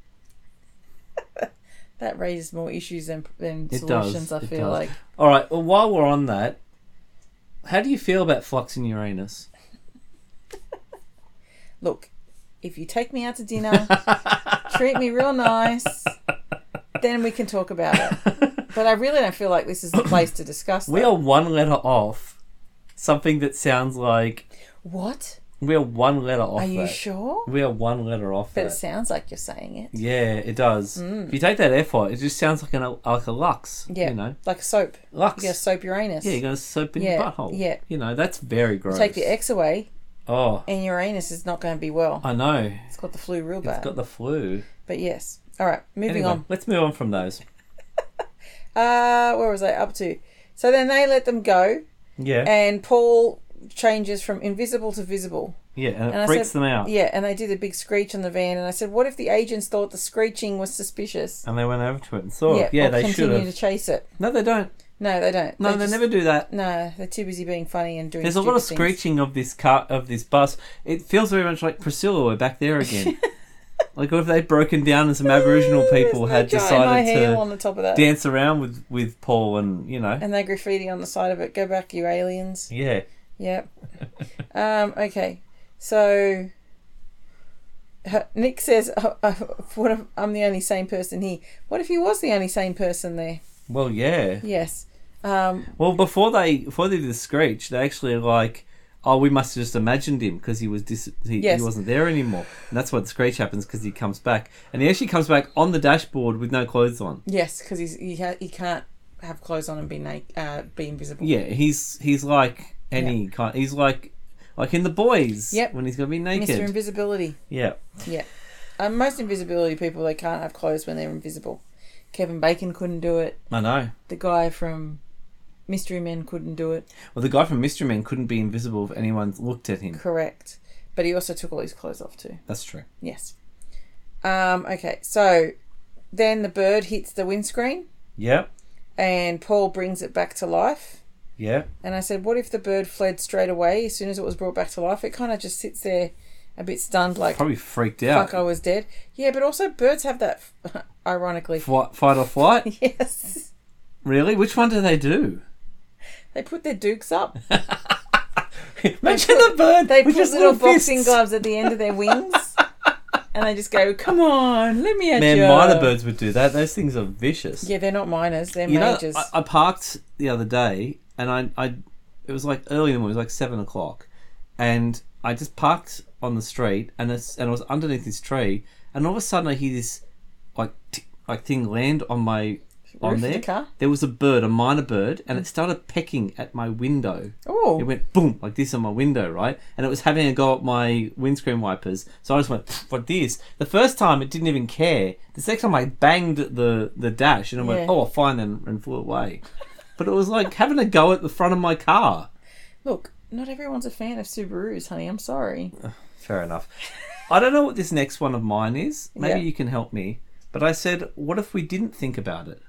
That raises more issues than, than It solutions, does. I it feel does. like. All right, well, while we're on that, how do you feel about Flux and Uranus? Look, if you take me out to dinner, treat me real nice, then we can talk about it. But I really don't feel like this is the place to discuss We that. are one letter off something that sounds like... What? We are one letter off Are you that. sure? We are one letter off But that. it sounds like you're saying it. Yeah, it does. Mm. If you take that effort, it just sounds like an like a Lux. Yeah. You know? Like a soap. Lux. You get a soap Uranus. Yeah, you're going to soap in Yeah, your butthole. yeah. You know, that's very gross. Take the X away, Oh, and Uranus is not going to be well. I know. It's got the flu real bad. It's got the flu. But yes. All right, moving Anyway, on. let's move on from those. Uh, where was I up to? So then they let them go, Yeah. and Paul changes from invisible to visible. Yeah, and it And I freaks said- them out. Yeah, and they did a big screech on the van, and I said, what if the agents thought the screeching was suspicious? And they went over to it and saw yeah, it. Yeah, or they should continue have. to chase it. No, they don't. No, they don't. No, they, just- never do that. No, they're too busy being funny and doing There's a lot of stupid things. screeching of this car of this bus. It feels very much like Priscilla. We're back there again. Like what if they'd broken down and some Aboriginal people had There's no giant high decided heel to on the top of that. dance around with, with Paul and, you know. And they graffiti on the side of it. Go back, you aliens. Yeah. Yep. um, okay. So her- Nick says, oh, uh, "What if I'm the only sane person here? What if he was the only sane person there?" Well, yeah. Yes. Um, Well, before they before they did the screech, they actually like, oh, we must have just imagined him because he was dis- he, Yes. he wasn't there anymore, and that's why the screech happens because he comes back, and he actually comes back on the dashboard with no clothes on. yes, because he's he, ha- he can't have clothes on and be naked, uh, be invisible. Yeah, he's he's like any kind. He's like like in The Boys. Yep. When he's gonna be naked. Mister Invisibility. Yeah. Yeah. Um, most invisibility people, they can't have clothes when they're invisible. Kevin Bacon couldn't do it. I know. The guy from Mystery Men couldn't do it. Well, the guy from Mystery Men couldn't be invisible if anyone looked at him. Correct. But he also took all his clothes off too. That's true. Yes. Um, okay, so then the bird hits the windscreen Yep. and Paul brings it back to life. Yeah. And I said, what if the bird fled straight away as soon as it was brought back to life? It kind of just sits there a bit stunned like, Probably freaked out. fuck, I was dead. Yeah, but also birds have that, ironically. Flight, fight or flight? Yes. Really? Which one do they do? They put their dukes up. Imagine the bird. They with put just little little boxing fists. gloves at the end of their wings. And they just go, come on, let me at Man, you. minor birds would do that. Those things are vicious. Yeah, they're not minors, they're you know, majors. I, I parked the other day, and I, I, it was like early in the morning. It was like seven o'clock, and I just parked on the street, and it's, and I was underneath this tree, and all of a sudden I hear this, like, t- like thing land on my on Roof of there. the car? There was a bird, a minor bird, and it started pecking at my window. Oh. It went boom, like this on my window, right? And it was having a go at my windscreen wipers. So I just went, what this? The first time it didn't even care. The second time I banged the, the dash and it went, Yeah. oh, fine then, and flew away. But it was like having a go at the front of my car. Look, not everyone's a fan of Subarus, honey. I'm sorry. Fair enough. I don't know what this next one of mine is. Maybe Yeah. you can help me. But I said, what if we didn't think about it?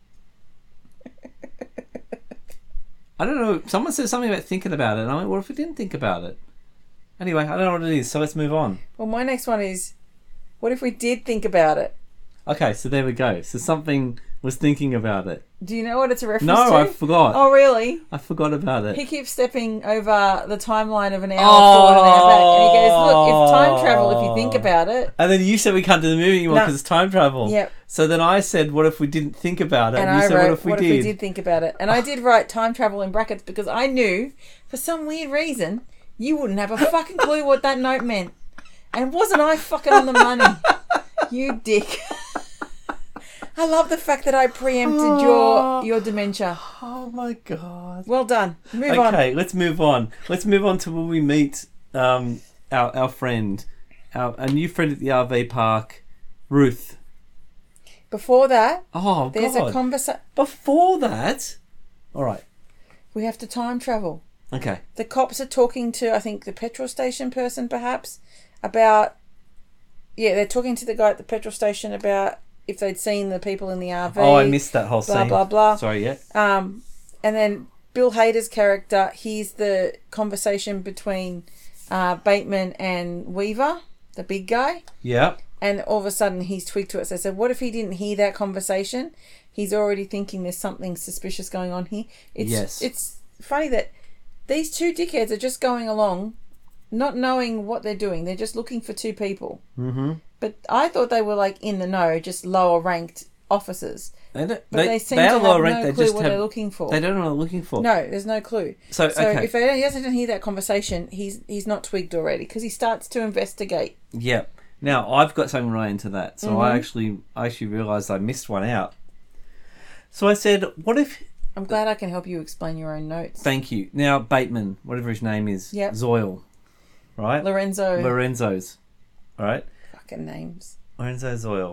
I don't know. Someone said something about thinking about it. And I went, what if we didn't think about it? Anyway, I don't know what it is. So let's move on. Well, my next one is, what if we did think about it? Okay, so there we go. So something was thinking about it. Do you know what it's a reference No, to? I forgot. Oh, really? I forgot about it. He keeps stepping over the timeline of an hour forward and an hour back. And he goes, look, it's time travel if you think about it. And then you said we can't do the movie anymore No. because it's time travel. Yep. So then I said, what if we didn't think about it? And, And, you I said, wrote, what if we what did? if we did think about it? And I did write time travel in brackets because I knew, for some weird reason, you wouldn't have a fucking clue what that note meant. And wasn't I fucking on the money? You dick. I love the fact that I preempted your your dementia. Oh my God. Well done. Move on. Okay, let's move on. Let's move on to when we meet um, our our friend, our a new friend at the R V park, Ruth. Before that, Oh there's God. a conversation. Before that, all right. We have to time travel. Okay. The cops are talking to, I think, the petrol station person, perhaps, about... Yeah, they're talking to the guy at the petrol station about if they'd seen the people in the R V. Oh, I missed that whole blah, scene. blah, blah. Sorry, yeah. Um, and then Bill Hader's character, hears the conversation between uh, Bateman and Weaver, the big guy. Yeah. And all of a sudden he's tweaked to it. So I said, what if he didn't hear that conversation? He's already thinking there's something suspicious going on here. It's, Yes. It's funny that these two dickheads are just going along, not knowing what they're doing. They're just looking for two people. Mm-hmm. But I thought they were like in the know, just lower ranked officers. They, don't, But they, they seem they to are have lower no ranked, they clue just what have, they're looking for. They don't know what they're looking for. No, there's no clue. So, So okay. if they don't, he doesn't hear that conversation, he's he's not twigged already because he starts to investigate. Yeah. Now I've got something related to that. So Mm-hmm. I actually I actually realised I missed one out. So I said, what if... I'm glad I can help you explain your own notes. Thank you. Now, Bateman, whatever his name is, Yep. Zoil, right? Lorenzo. Lorenzo's, all right? Fucking names. Lorenzo Zoil.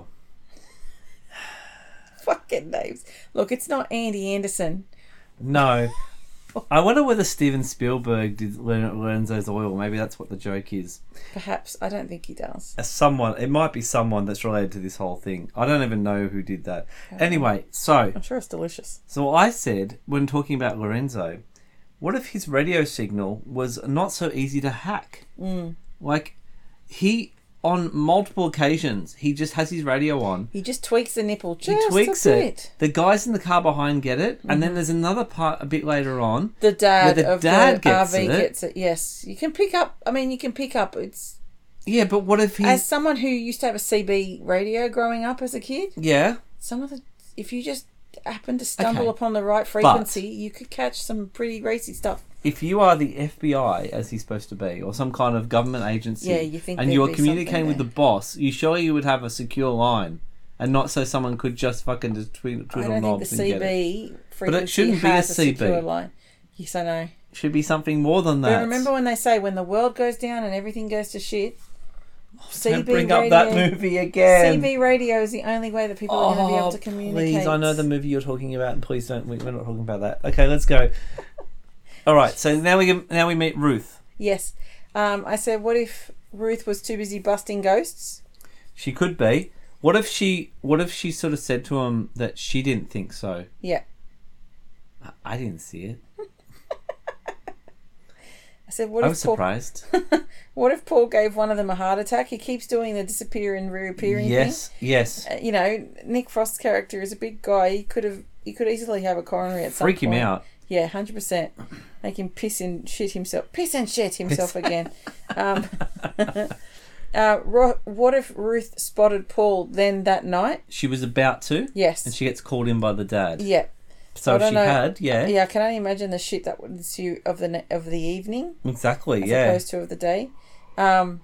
Fucking names. Look, it's not Andy Anderson. No. I wonder whether Steven Spielberg did Lor- Lorenzo's Oil. Maybe that's what the joke is. Perhaps. I don't think he does. As someone, it might be someone that's related to this whole thing. I don't even know who did that. Anyway, so I'm sure it's delicious. so I said when talking about Lorenzo, what if his radio signal was not so easy to hack? Mm. Like he on multiple occasions he just has his radio on. He just tweaks the nipple just He tweaks a it. bit. The guys in the car behind get it, and Mm-hmm. then there's another part a bit later on. The dad Where the of dad the gets R V it. gets it. Yes, you can pick up. I mean, you can pick up. It's Yeah, but what if he? as someone who used to have a C B radio growing up as a kid. Yeah, Some of the, if you just happen to stumble Okay. upon the right frequency, you could catch some pretty racy stuff. if you are the F B I, as he's supposed to be, or some kind of government agency, Yeah, you think and there'd you are be communicating something with the there. boss, you surely you would have a secure line, and not so someone could just fucking just twiddle, I twiddle don't think the knobs and C get it. B frequency shouldn't be a has a, C B. secure line. Yes, I know. Should be something more than that. But remember when they say when the world goes down and everything goes to shit, C B Don't bring radio, up that movie again. C B radio is the only way that people are going to be able to communicate. Please, I know the movie you're talking about, and please don't. we- We're not talking about that. Okay, let's go. All right, so now we can- now we meet Ruth. Yes. Um, I said, what if Ruth was too busy busting ghosts? She could be. What if she? What if she sort of said to him that she didn't think so? Yeah. I- I didn't see it. I said, what I if was Paul, surprised. what if Paul gave one of them a heart attack? He keeps doing the disappear and reappearing Yes, yes. thing. Uh, you know, Nick Frost's character is a big guy. He could have, he could easily have a coronary at some Freak him point. out. Yeah, hundred percent. Make him piss and shit himself. Piss and shit himself again. Um, uh, Ro- what if Ruth spotted Paul then that night? She was about to, Yes. and she gets called in by the dad. Yeah. So I if don't she know. had, yeah, Yeah, I can only imagine the shit that would ensue of the ne- of the evening exactly, as yeah. opposed to of the day. Um,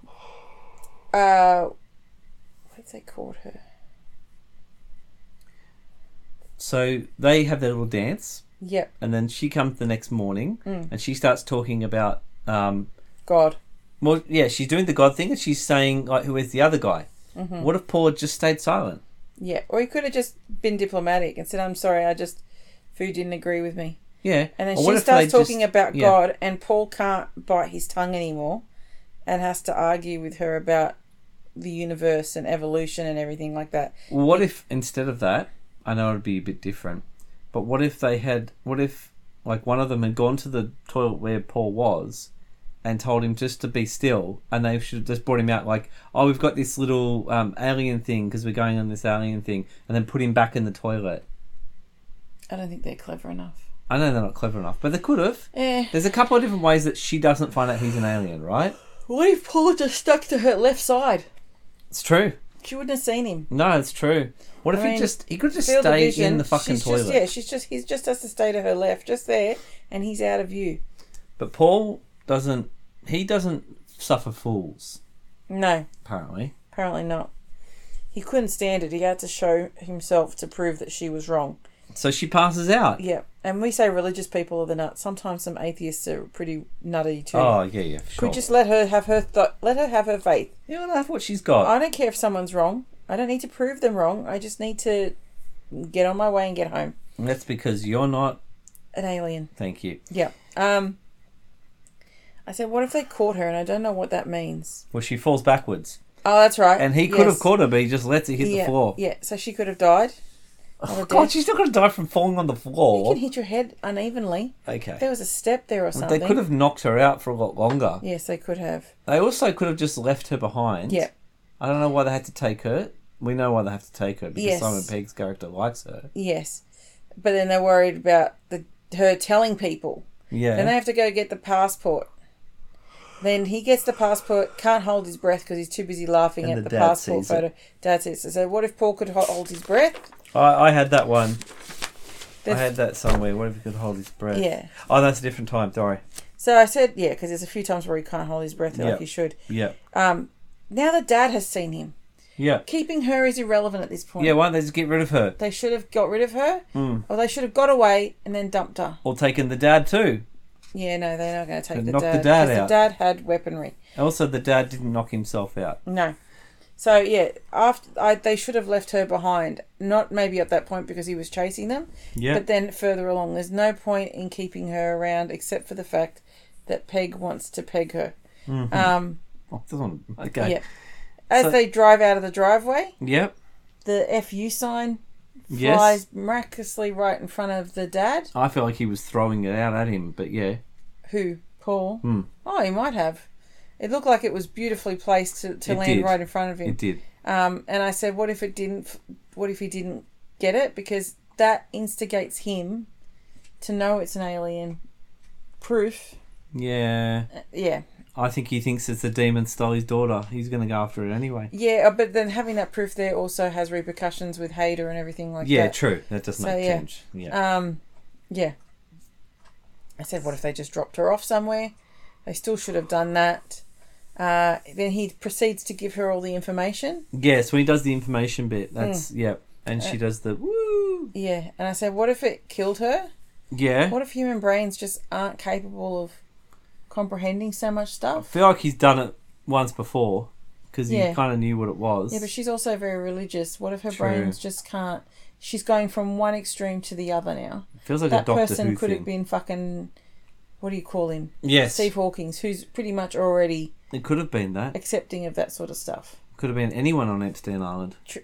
uh, what did they call her? So they have their little dance, Yep. and then she comes the next morning, Mm. and she starts talking about. Um, God. well, yeah, she's doing the God thing, and she's saying like, "Who is the other guy?" Mm-hmm. What if Paul had just stayed silent? Yeah. Or he could have just been diplomatic and said, "I'm sorry, I just Fu didn't agree with me." Yeah. And then Or what she if starts they talking just- about yeah. God, and Paul can't bite his tongue anymore, and has to argue with her about the universe and evolution and everything like that. Well, what if instead of that, I know it'd be a bit different, but what if they had, what if like one of them had gone to the toilet where Paul was and told him just to be still, and they should have just brought him out like, oh, we've got this little um, alien thing because we're going on this alien thing, and then put him back in the toilet. I don't think they're clever enough. I know they're not clever enough, but they could have. Eh. There's a couple of different ways that she doesn't find out he's an alien, right? What if Paul just stuck to her left side? It's true. She wouldn't have seen him. No, it's true. What if I he mean, just, he could just Field of stay vision, in the fucking she's toilet. Just, yeah, she's just he just has to stay to her left, just there, and he's out of view. But Paul doesn't, he doesn't suffer fools, No, apparently. apparently not. He couldn't stand it. He had to show himself to prove that she was wrong. So she passes out. Yeah, and we say religious people are the nuts. Sometimes some atheists are pretty nutty too. Oh, yeah, yeah, for sure. Could just let her have her th- let her have her faith. Yeah, well, that's what she's got. I don't care if someone's wrong. I don't need to prove them wrong. I just need to get on my way and get home. And that's because you're not... An alien. Thank you. Yeah. Um. I said, what if they caught her? And I don't know what that means. Well, she falls backwards. Oh, that's right. And he could have Yes. caught her, but he just lets her hit yeah, the floor. Yeah, so she could have died. Oh, God, she's not going to die from falling on the You floor. can hit your head unevenly. Okay. There was a step there or Well, something. they could have knocked her out for a lot longer. Yes, they could have. They also could have just left her behind. Yeah. I don't know why they had to take her. We know why they have to take her, because Yes. Simon Pegg's character likes her. Yes. But then they're worried about the her telling people. Yeah. Then they have to go get the passport. Then he gets the passport, can't hold his breath because he's too busy laughing And at the the, dad passport sees it. photo. Dad says, so what if Paul could ho- hold his breath? I, I had that one. The I had that somewhere. What if he could hold his breath? Yeah. Oh, that's a different time. Sorry. So I said, yeah, because there's a few times where he can't hold his breath Yep. like he should. Yeah. Um, now the dad has seen him. Yeah. Keeping her is irrelevant at this point. Yeah, why don't they just get rid of her? They should have got rid of her, Mm. or they should have got away and then dumped her. Or taken the dad too. Yeah, no, they're not going to take And the knock the dad. dad 'cause out. The dad had weaponry. Also, the dad didn't knock himself out. No. So, yeah, after I, they should have left her behind. Not maybe at that point because he was chasing them, Yeah. but then further along. There's no point in keeping her around except for the fact that Peg wants to peg her. Mhm. Um, Oh, this one. Okay. Yeah. As So- they drive out of the driveway, Yep. the F U sign Yes. flies miraculously right in front of the dad. I feel like he was throwing it out at him, but yeah. Who? Paul? Hmm. Oh, he might have. It looked like it was beautifully placed to, to It land did. right in front of him. It did. Um, and I said, what if it didn't? What if he didn't get it? Because that instigates him to know it's an alien. Proof. Yeah. Uh, yeah. I think he thinks it's the demon stole his daughter. He's going to go after it anyway. Yeah, uh, but then having that proof there also has repercussions with Hader and everything like yeah, that. true. That does So, make yeah. change. Yeah. Um, yeah. I said, what if they just dropped her off somewhere? They still should have done that. Uh, then he proceeds to give her all the information. Yes, when he does the information bit, that's, Hmm. yep. And she does the woo. Yeah, and I said, what if it killed her? Yeah. What if human brains just aren't capable of comprehending so much I stuff? feel like he's done it once before because he Yeah. kind of knew what it was. Yeah, but she's also very religious. What if her True. brains just can't... She's going from one extreme to the other now. Feels like That a Doctor person Who could thing. have been fucking... What do you call him? Yes. Steve Hawkins, who's pretty much already It could have been that. accepting of that sort of stuff. Could have been anyone on Epstein Island. True.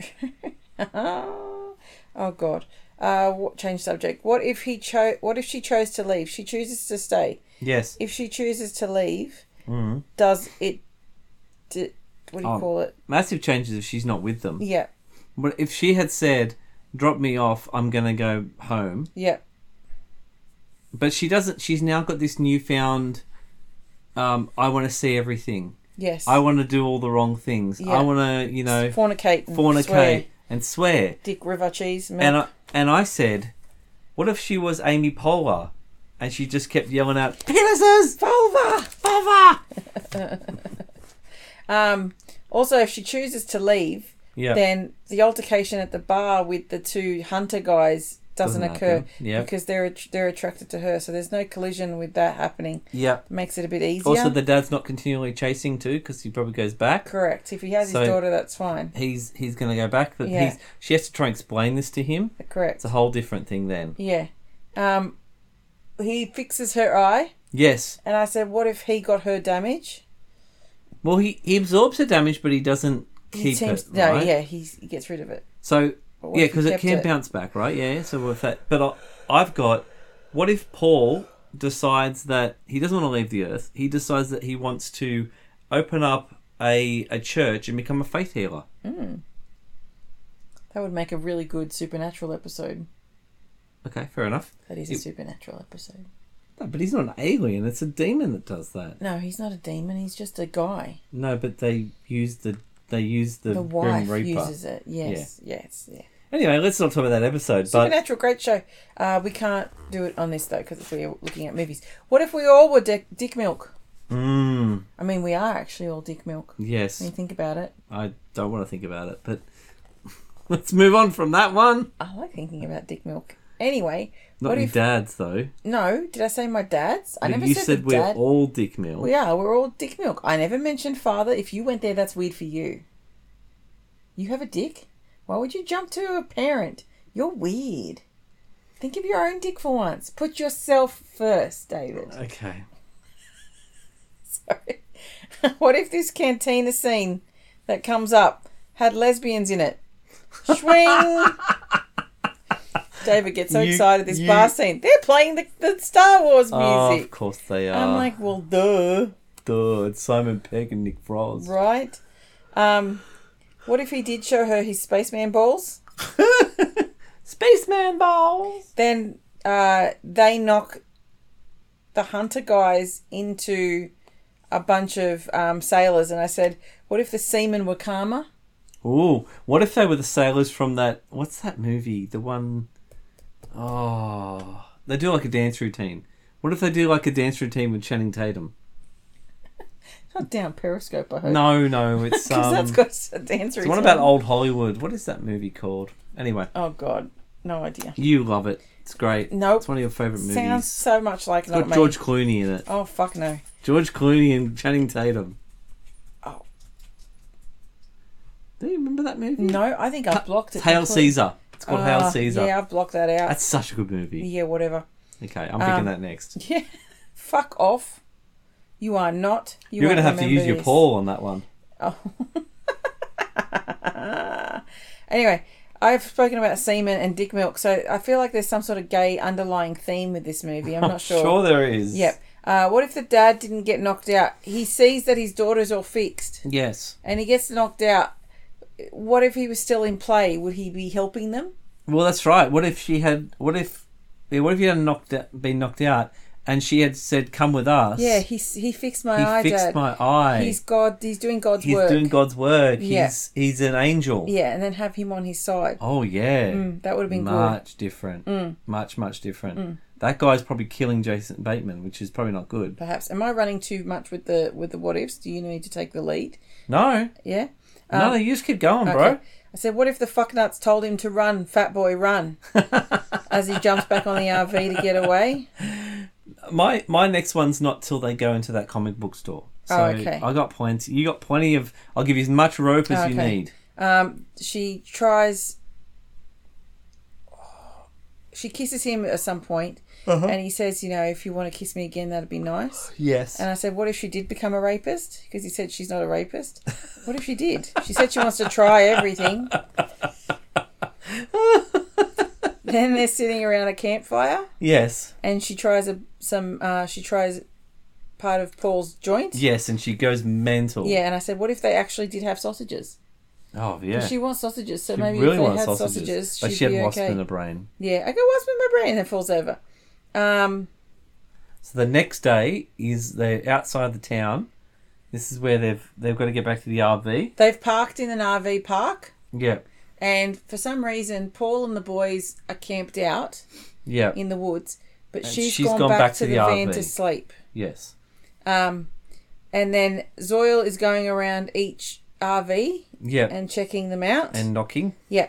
Oh God. Uh, what, change subject. What if he chose? What if she chose to leave? She chooses to stay. Yes. If she chooses to leave, Mm. does it? D- what do you Oh. call it? Massive changes if she's not with them. Yeah. But if she had said, "Drop me off, I'm gonna go home," Yeah. but she doesn't. She's now got this newfound. Um, I want to see everything. Yes. I want to do all the wrong things. Yeah. I want to, you know, fornicate. And fornicate Swear. and swear. Dick river cheese. Milk. And I and I said, what if she was Amy Poehler, and she just kept yelling out, "Penises, vulva, vulva." um. Also, if she chooses to leave, Yeah. then the altercation at the bar with the two hunter guys doesn't, Doesn't occur happen. Yep. because they're they're attracted to her. So there's no collision with that happening. Yep. Makes it a bit easier. Also, the dad's not continually chasing too because he probably goes back. Correct. If he has So- his daughter, that's fine. He's he's going to go back, but Yeah. he's she has to try and explain this to him. Correct. It's a whole different thing then. Yeah. Um, he fixes her eye, Yes. and I said, "What if he got her damage?" Well, he, he absorbs the damage, but he doesn't He keep seems it. no, Right? yeah, he's, he gets rid of it. So But what yeah, if he because it kept can bounce back, right? Yeah. So with that, but I, I've got. What if Paul decides that he doesn't want to leave the earth? He decides that he wants to open up a a church and become a faith healer. Mm. That would make a really good supernatural episode. Okay, fair enough. That is It- a supernatural episode. No, but he's not an alien. It's a demon that does that. No, he's not a demon. He's just a guy. No, but they use the they use the, The Grim wife Reaper. uses it. Yes, yes, yeah. Anyway, let's not talk about that episode. But Supernatural, great show. Uh, we can't do it on this though because we're looking at movies. What if we all were dick, dick milk? mm, I mean, we are actually all dick milk. yes, When you think about it, I don't want to think about it, but let's move on from that one. I like thinking about dick milk. Anyway, Not what your if? dad's though. No, did I say my dad's? I never you said, said the we're dad. all dick milk. We are. We're all dick milk. I never mentioned father. If you went there, that's weird for you. You have a dick? Why would you jump to a parent? You're weird. Think of your own dick for once. Put yourself first, David. Okay. Sorry. What if this cantina scene that comes up had lesbians in it? Swing! David gets so You- excited this you- bar scene. They're playing the, the Star Wars Oh, music. of course they are. I'm like, well, duh. duh, it's Simon Pegg and Nick Frost. Right? Um, what if he did show her his spaceman balls? Spaceman balls. Then uh, they knock the hunter guys into a bunch of um, sailors. And I said, what if the seamen were calmer? Ooh, what if they were the sailors from that? What's that movie? The one oh they do like a dance routine. What if they do like a dance routine with Channing Tatum? Not down Periscope, I hope. No, no, it's Because um. that's got a dance it's routine. one about old Hollywood. What is that movie called? Anyway, Oh, God. No idea. you love it. It's great. Nope. It's one of your favourite movies. Sounds so much like it's not got me. George Clooney in it. Oh, fuck no. George Clooney and Channing Tatum. Oh. Do you remember that movie? No, I think I've blocked it. Hail completely. Caesar. It's called Hail Ah, Caesar. Yeah, I've blocked that out. That's such a good movie. Yeah, whatever. Okay, I'm picking Um, that next. Yeah. Fuck off. You are not. You You're going to won't have to use remember your this. Paul on that one. Oh. Anyway, I've spoken about semen and dick milk, so I feel like there's some sort of gay underlying theme with this movie. I'm not sure. Sure there is. Yep. Uh, what if the dad didn't get knocked out? He sees that his daughter's all fixed Yes. and he gets knocked out. What if he was still in play? Would he be helping them? Well, that's right. What if she had? What if? Yeah, what if you hadn't knocked out, been knocked out, and she had said, "Come with us"? Yeah, he he fixed my he eye, fixed Dad. my eye. He's God. He's doing God's He's work. doing God's work. Yeah. He's he's an angel. Yeah, and then have him on his side. Oh yeah. Mm, that would have been much different. Mm. Much much different. Mm. That guy's probably killing Jason Bateman, which is probably not good. good. Perhaps. Am I running too much with the with the what ifs? Do you need to take the lead? No, Yeah. no, Um, you just keep going, bro. Okay. I said, what if the fucknuts told him to run, fat boy, run, as he jumps back on the R V to get away? My my next one's not till they go into that comic book store. So Oh, okay. I got plenty. You got plenty of. I'll give you as much rope as you Okay. need. Um, she tries. She kisses him at some point, Uh-huh. and he says, "You know, if you want to kiss me again, that'd be nice." Yes. And I said, "What if she did become a rapist?" Because he said she's not a rapist. What if she did? She said she wants to try everything. Then they're sitting around a campfire, Yes. and she tries a some. Uh, she tries part of Paul's joint. Yes, and she goes mental. Yeah, and I said, "What if they actually did have sausages?" Oh yeah. She wants sausages, so She maybe really if they wants had sausages, sausages, but she'd she had be wasp okay. in her brain. Yeah, I go wasp in my brain and then falls over. Um, So the next day is they're outside the town. This is where they've they've got to get back to the R V. they've parked in an R V park, Yeah. and for some reason, Paul and the boys are camped out Yeah. in the woods, but And she's, she's gone, gone back, back to, to the, the van R V. to sleep. Yes. Um, and then Zoil is going around each R V Yeah. and checking them out. And knocking. yeah,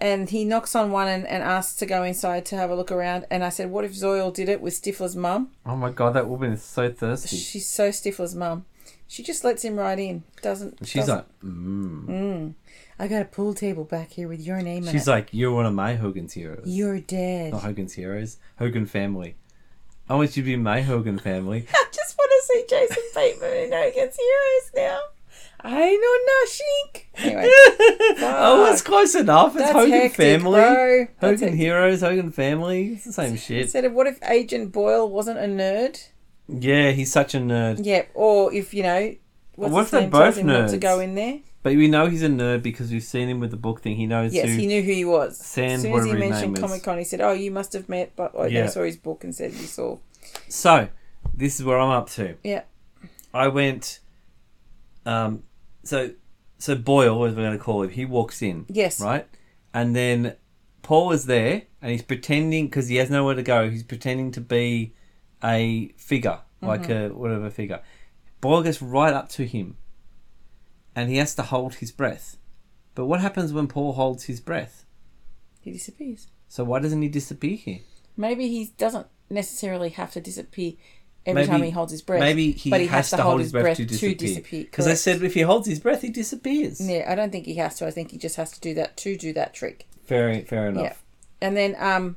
and he knocks on one and, and asks to go inside to have a look around. And I said, what if Zoil did it with Stifler's mum? Oh my god, that woman is so thirsty. She's so Stifler's mum. She just lets him right in. Doesn't. She's doesn't, like, mm. Mm. I got a pool table back here with your name on She's it. like, you're one of my Hogan's heroes. You're dead. Not Hogan's heroes. Hogan family. I want you to be my Hogan family. I just want to see Jason Bateman in Hogan's Heroes now. I know nothing. Anyway. Oh, it's close enough. It's That's Hogan hectic, family. bro. That's Hogan hectic. heroes, Hogan family. It's the same shit. Instead of what if Agent Boyle wasn't a nerd? Yeah, he's such a nerd. Yeah, or if, you know, what's What his if they're name tells both him not to nerds? go in there? But we know he's a nerd because we've seen him with the book thing. He knows Yes, who... he knew who he was. Sans, as soon as he whatever his mentioned name is. Comic Con, he said, oh, you must have met, but I Yeah. never saw his book and said you saw. So, this is where I'm up to. Yeah. I went... Um, so, so Boyle, as we're going to call him, he walks in. Yes. Right? And then Paul is there, and he's pretending, because he has nowhere to go, he's pretending to be a figure, like Mm-hmm. a whatever figure. Boyle gets right up to him, and he has to hold his breath. But what happens when Paul holds his breath? He disappears. So why doesn't he disappear here? Maybe he doesn't necessarily have to disappear every Maybe- time he holds his breath. Maybe he, but he has, to hold his breath, to disappear. Because I correct. said if he holds his breath, he disappears. Yeah, I don't think he has to. I think he just has to do that to do that trick. Fair, fair enough. Yeah. And then um,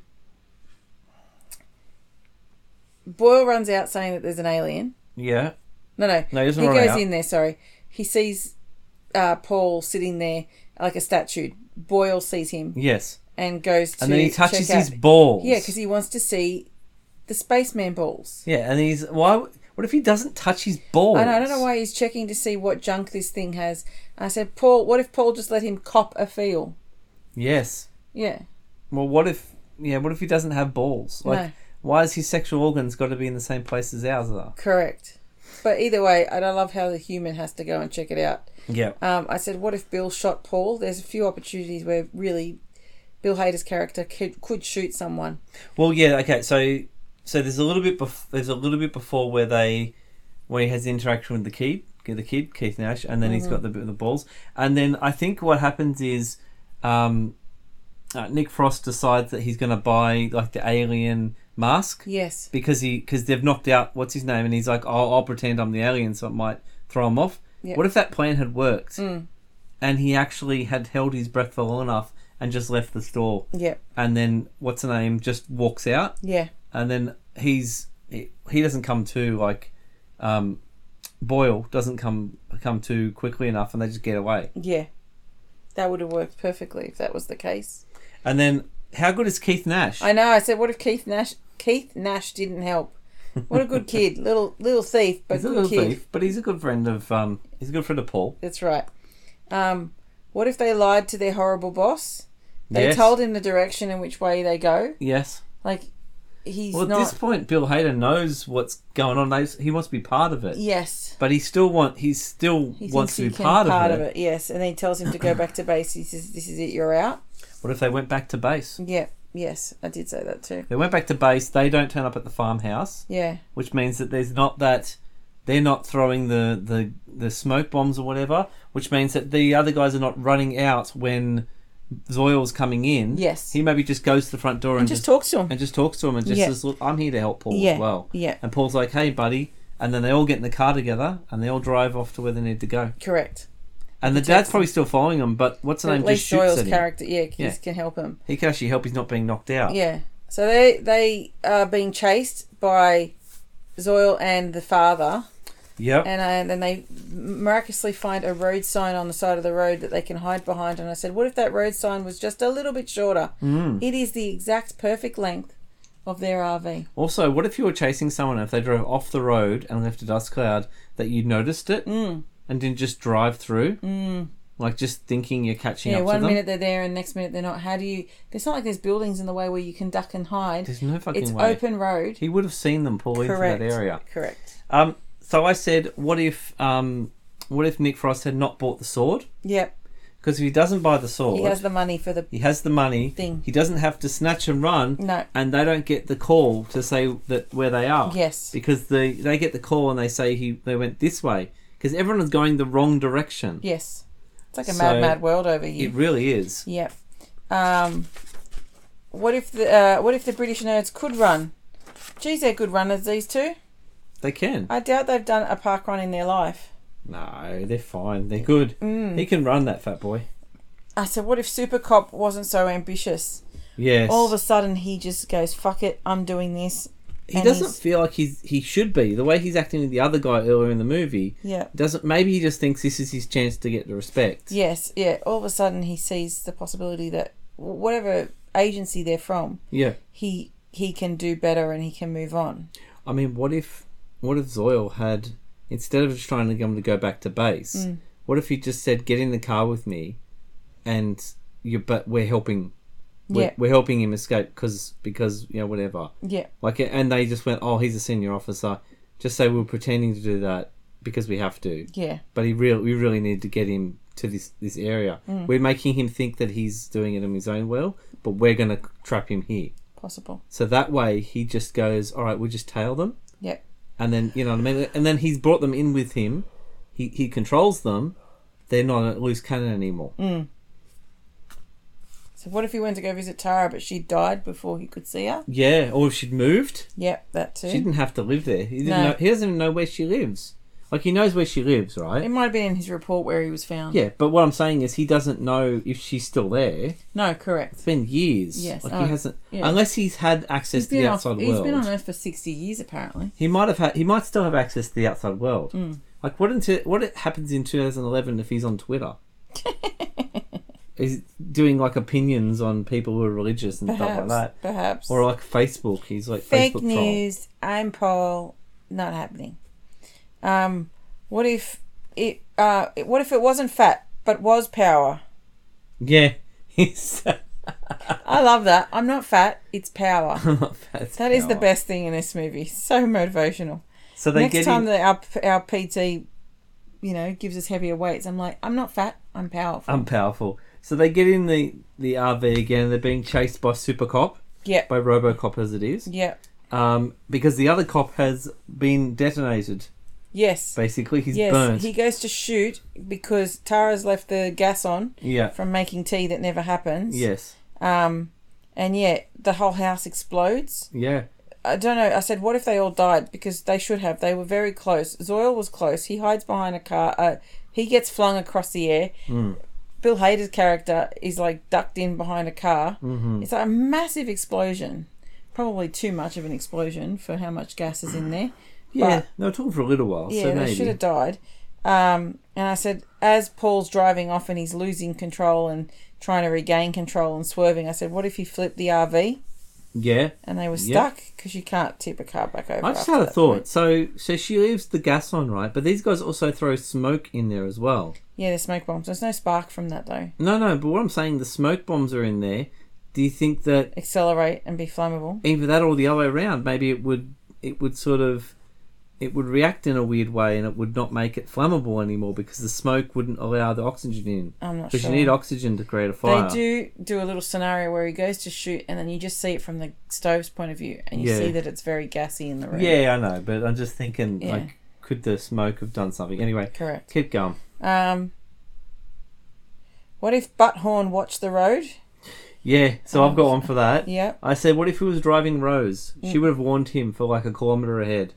Boyle runs out saying that there's an alien. Yeah. No, no. No, he doesn't He run goes out. in there, sorry. He sees uh, Paul sitting there like a statue. Boyle sees him Yes. and goes to And then he touches check his out. balls. Yeah, because he wants to see the spaceman balls. Yeah, and he's why? What if he doesn't touch his balls? I, know, I don't know why he's checking to see what junk this thing has. I said, Paul, what if Paul just let him cop a feel? Yes. Yeah. Well, what if? Yeah, what if he doesn't have balls? Like, No. why has his sexual organs got to be in the same place as ours are? Correct. But either way, I don't love how the human has to go and check it out. Yeah. Um, I said, what if Bill shot Paul? There's a few opportunities where really Bill Hader's character could, could shoot someone. Well, yeah. Okay. So, so there's a little bit. Bef- there's a little bit before where they, where he has the interaction with the kid, the kid Keith Nash, and then Mm-hmm. he's got the the balls, and then I think what happens is, um, uh, Nick Frost decides that he's going to buy like the alien mask. Yes. Because he because they've knocked out what's his name, and he's like, oh, I'll pretend I'm the alien, so it might throw him off. Yep. What if that plan had worked, Mm. and he actually had held his breath for long enough and just left the store, Yep. and then what's the name just walks out, Yeah. and then he's he, he doesn't come to like um, Boyle doesn't come come to quickly enough, and they just get away. Yeah. That would have worked perfectly if that was the case. And then how good is Keith Nash? I know. I said, what if Keith Nash Keith Nash didn't help? What a good kid. Little little thief, but he's a good little kid. thief, but he's a good friend of um he's a good friend of Paul. That's right. Um, what if they lied to their horrible boss? They Yes. told him the direction in which way they go. Yes. Like, he's Well, at not... this point, Bill Hader knows what's going on. They- He wants to be part of it, Yes. but he still want he still He wants thinks to he be can part, of, it. Yes, and then he tells him to go back to base. He says, this is it, you're out. What if they went back to base? Yeah, yes, I did say that too. They went back to base. They don't turn up at the farmhouse, Yeah, which means that there's not that they're not throwing the the the smoke bombs or whatever. Which means that the other guys are not running out when Zoil's coming in. Yes. He maybe just goes to the front door and, and just talks to him. and just talks to him and just Yeah. says, "Look, I'm here to help Paul Yeah, as well." yeah. And Paul's like, "Hey, buddy," and then they all get in the car together and they all drive off to where they need to go. Correct. And the dad's probably still following him, but what's the But name? at Just least shoots Doyle's at him. character, yeah, he Yeah. can help him. He can actually help. He's not being knocked out. Yeah. So they they are being chased by Zoil and the father, Yep. and, uh, and then they miraculously find a road sign on the side of the road that they can hide behind. And I said, what if that road sign was just a little bit shorter? Mm. It is the exact perfect length of their R V. Also, what if you were chasing someone and if they drove off the road and left a dust cloud that you noticed it Mm. and didn't just drive through? Mm. Like just thinking you're catching Yeah, up one to them? minute they're there and next minute they're not. How do you... It's not like there's buildings in the way where you can duck and hide. There's no fucking It's way. open road. He would have seen them pull Correct. into that area. Correct. Um, so I said, what if um, what if Nick Frost had not bought the sword? Yep. Because if he doesn't buy the sword, He has the money for the... he has the money. Thing. He doesn't have to snatch and run, No. and they don't get the call to say that where they are. Yes. Because they they get the call and they say he they went this way because everyone is going the wrong direction. Yes. It's like a So, mad, mad world over here. It really is. Yep. Um, what if the uh, what if the British nerds could run? Geez, they're good runners, these two. They can. I doubt they've done a park run in their life. No, they're fine. They're good. Mm. He can run, that fat boy. I said, what if Super Cop wasn't so ambitious? Yes. All of a sudden, he just goes, fuck it, I'm doing this. He and doesn't he's- feel like he's he should be. The way he's acting with the other guy earlier in the movie Yeah. doesn't. Maybe he just thinks this is his chance to get the respect. Yes, yeah. All of a sudden, he sees the possibility that whatever agency they're from, Yeah. he he can do better and he can move on. I mean, what if what if Zoyle had, instead of just trying to get him to go back to base, Mm. what if he just said, "Get in the car with me," and you but we're helping. We're, Yeah. we're helping him escape because because you know whatever. Yeah. Like, and they just went, "Oh, he's a senior officer." Just say we we're pretending to do that because we have to. Yeah. But he real we really need to get him to this this area. Mm. We're making him think that he's doing it in his own will, but we're going to trap him here. Possible. So that way he just goes, "All right, we'll just tail them." Yeah. And then, you know what I mean? And then he's brought them in with him. He he controls them. They're not a loose cannon anymore. Mm. So what if he went to go visit Tara, but she died before he could see her? Yeah, or if she'd moved. Yep, that too. She didn't have to live there. He didn't No. know, he doesn't even know where she lives. Like, he knows where she lives, right? It might have been in his report where he was found. Yeah, but what I'm saying is he doesn't know if she's still there. No, correct. It's been years. Yes. Like, Oh, he hasn't... yeah. Unless he's had access He's to the been, outside off, world. he's been on Earth for sixty years, apparently. He might have had... He might still have access to the outside world. Mm. Like, what into what happens in two thousand eleven if he's on Twitter? He's doing, like, opinions on people who are religious and Perhaps. stuff like that. Perhaps. Or, like, Facebook. He's, like, Fake Facebook news. I'm Paul. Not happening. Um, what if it? Uh, what if it wasn't fat but was power? troll. Yeah. He's... I love that. I'm not fat. It's power. That's That is the power. best thing in this movie. So motivational. So they Next get time him... that our our P T, you know, gives us heavier weights, I'm like, I'm not fat. I'm powerful. I'm powerful. So they get in the, the R V again. They're being chased by Super Cop. Yep. By Robocop as it is. Yep. Um, because the other cop has been detonated. Yes. Basically, he's yes. burnt. He goes to shoot because Tara's left the gas on Yeah. from making tea that never happens. Yes. Um, and yeah, the whole house explodes. Yeah. I don't know. I said, what if they all died? Because they should have. They were very close. Zoyle was close. He hides behind a car. Uh, he gets flung across the air. Mm. Bill Hader's character is like ducked in behind a car. Mm-hmm. It's like a massive explosion. Probably too much of an explosion for how much gas is in there. Yeah. But, they were talking for a little while. yeah, so they maybe. should have died. Um, and I said, as Paul's driving off and he's losing control and trying to regain control and swerving, I said, what if he flipped the R V Yeah. and they were Yeah. stuck? Because you can't tip a car back over. I just after had a that thought. point. So, so she leaves the gas on, right? But these guys also throw smoke in there as well. Yeah, there's smoke bombs. There's no spark from that though. No, no. But what I'm saying, the smoke bombs are in there. Do you think that Accelerate and be flammable. either that or the other way around? Maybe it would. It would sort of. It would react in a weird way, and it would not make it flammable anymore because the smoke wouldn't allow the oxygen in. I'm not Because sure. you need oxygen to create a fire. They do do a little scenario where he goes to shoot, and then you just see it from the stove's point of view, and you Yeah. see that it's very gassy in the room. Yeah, I know, but I'm just thinking, Yeah. like, could the smoke have done something? Anyway, Correct. keep going. Um, what if Butthorn watched the road? Yeah, so I've got one for that. Yep. I said, what if he was driving Rose? Mm. She would have warned him for like a kilometre ahead.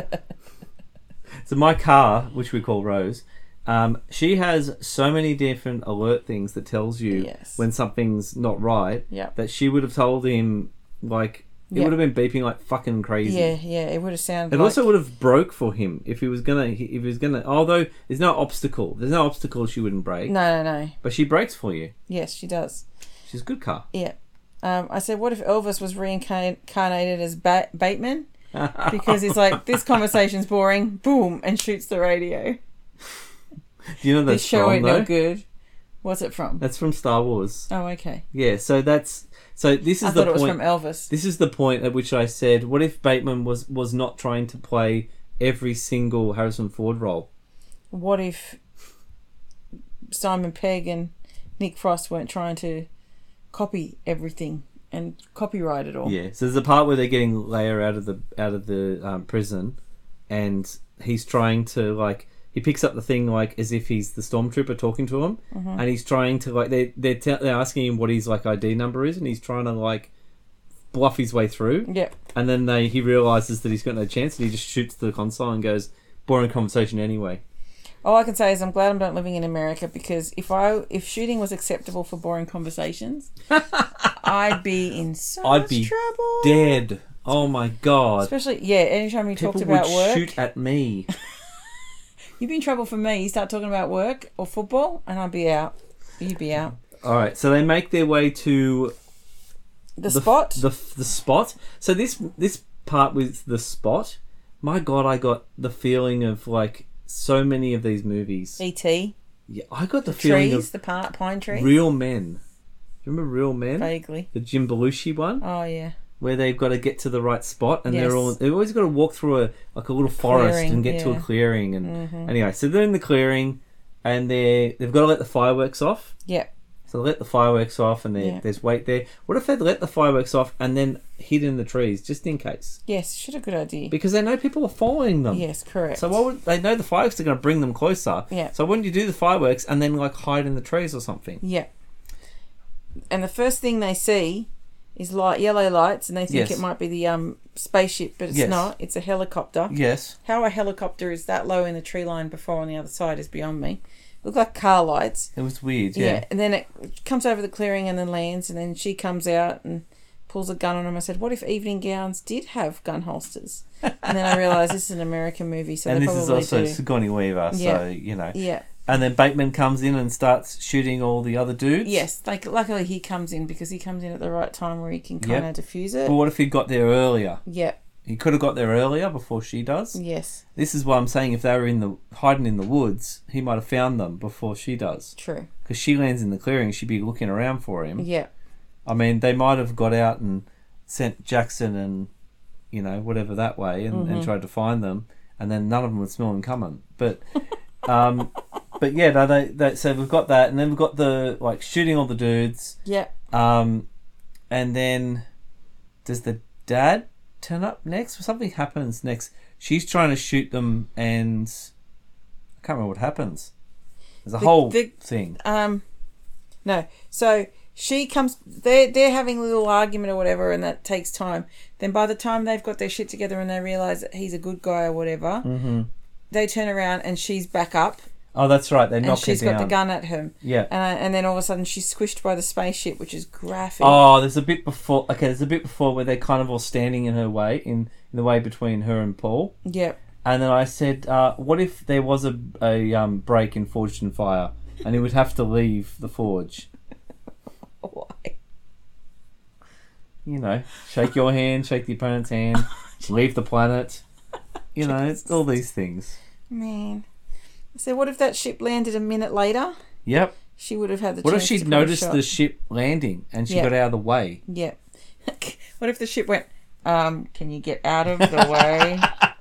So my car, which we call Rose, um, she has so many different alert things that tells you Yes. when something's not right. Yep. That she would have told him, like, it Yep. would have been beeping like fucking crazy. Yeah, yeah. It would have sounded It like... also would have broke for him if he was gonna. If he was gonna. Although there's no obstacle, there's no obstacle she wouldn't break. No, no, no. But she breaks for you. Yes, she does. She's a good car. Yeah. Um, I said, what if Elvis was reincarnated as ba- Bateman? Because he's like, this conversation's boring. Boom, and shoots the radio. Do you know that's This show from ain't though? no good. What's it from? That's from Star Wars. Oh, okay. Yeah. So that's so. This is I the thought it was point. from Elvis. This is the point at which I said, what if Bateman was was not trying to play every single Harrison Ford role? What if Simon Pegg and Nick Frost weren't trying to copy everything and copyright it all? Yeah. So there's a part where they're getting Leia out of the out of the um, prison, and he's trying to like he picks up the thing like as if he's the stormtrooper talking to him, mm-hmm. and he's trying to like they they're, te- they're asking him what his like I D number is, and he's trying to like bluff his way through. Yeah. And then they he realizes that he's got no chance, and he just shoots the console and goes, "Boring conversation anyway." All I can say is I'm glad I'm not living in America, because if I if shooting was acceptable for boring conversations, I'd be in so I'd much be trouble. Dead. Oh my god. Especially yeah, anytime you People talked about would work. shoot at me. You'd be in trouble for me. You start talking about work or football, and I'd be out. You'd be out. All right, so they make their way to the, the spot. The the spot. So this this part with the spot. My God, I got the feeling of like so many of these movies. E T. Yeah, I got the, the feeling trees, of the part, pine tree. Real Men. Do you remember Real Men? Vaguely. The Jim Belushi one. Oh yeah. Where they've got to get to the right spot, and yes. they're all they've always got to walk through a like a little forest clearing, and get yeah. to a clearing. And mm-hmm. anyway, so they're in the clearing, and they they've got to let the fireworks off. Yeah. So they let the fireworks off, and yeah. there's weight there. What if they'd let the fireworks off and then hid in the trees just in case? Yes, should a good idea. Because they know people are following them. Yes, correct. So why would they know the fireworks are going to bring them closer? Yeah. So wouldn't you do the fireworks and then like hide in the trees or something? Yeah. And the first thing they see is light yellow lights, and they think yes. it might be the um spaceship, but it's yes. not. It's a helicopter. Yes. How a helicopter is that low in the tree line before on the other side is beyond me. Look like car lights. It was weird, yeah. Yeah, and then it comes over the clearing and then lands, and then she comes out and pulls a gun on him. I said, what if evening gowns did have gun holsters? And then I realised this is an American movie, so and they this probably is also do. Sigourney Weaver, yeah. so, you know. Yeah. And then Bateman comes in and starts shooting all the other dudes. Yes, like luckily he comes in because he comes in at the right time where he can kind yep. of diffuse it. But what if he got there earlier? Yeah. He could have got there earlier before she does. Yes. This is why I'm saying if they were in the hiding in the woods, he might have found them before she does. True. Because she lands in the clearing, she'd be looking around for him. Yeah. I mean, they might have got out and sent Jackson and, you know, whatever that way and, mm-hmm. and tried to find them, and then none of them would smell them coming. But, um, but yeah, no, they, they so we've got that, and then we've got the like shooting all the dudes. Yeah. Um, and then does the dad turn up next? Something happens next. She's trying to shoot them, and I can't remember what happens. There's a the, whole the, thing. Um, no. So she comes. They're they're having a little argument or whatever, and that takes time. Then by the time they've got their shit together and they realise that he's a good guy or whatever, mm-hmm. they turn around and she's back up. Oh, that's right. They knock her down. And she's got the gun at him. Yeah. And and then all of a sudden she's squished by the spaceship, which is graphic. Oh, there's a bit before. Okay, there's a bit before where they're kind of all standing in her way, in, in the way between her and Paul. Yep. And then I said, uh, what if there was a a um, break in Forged in Fire, and he would have to leave the forge? Why? You know, shake your hand, shake the opponent's hand, leave the planet. You know, it's all these things. Man. So what if that ship landed a minute later? Yep. She would have had the What if chance she'd to put a noticed shot. the ship landing and she Yep. got out of the way? Yeah. What if the ship went, um, can you get out of the way?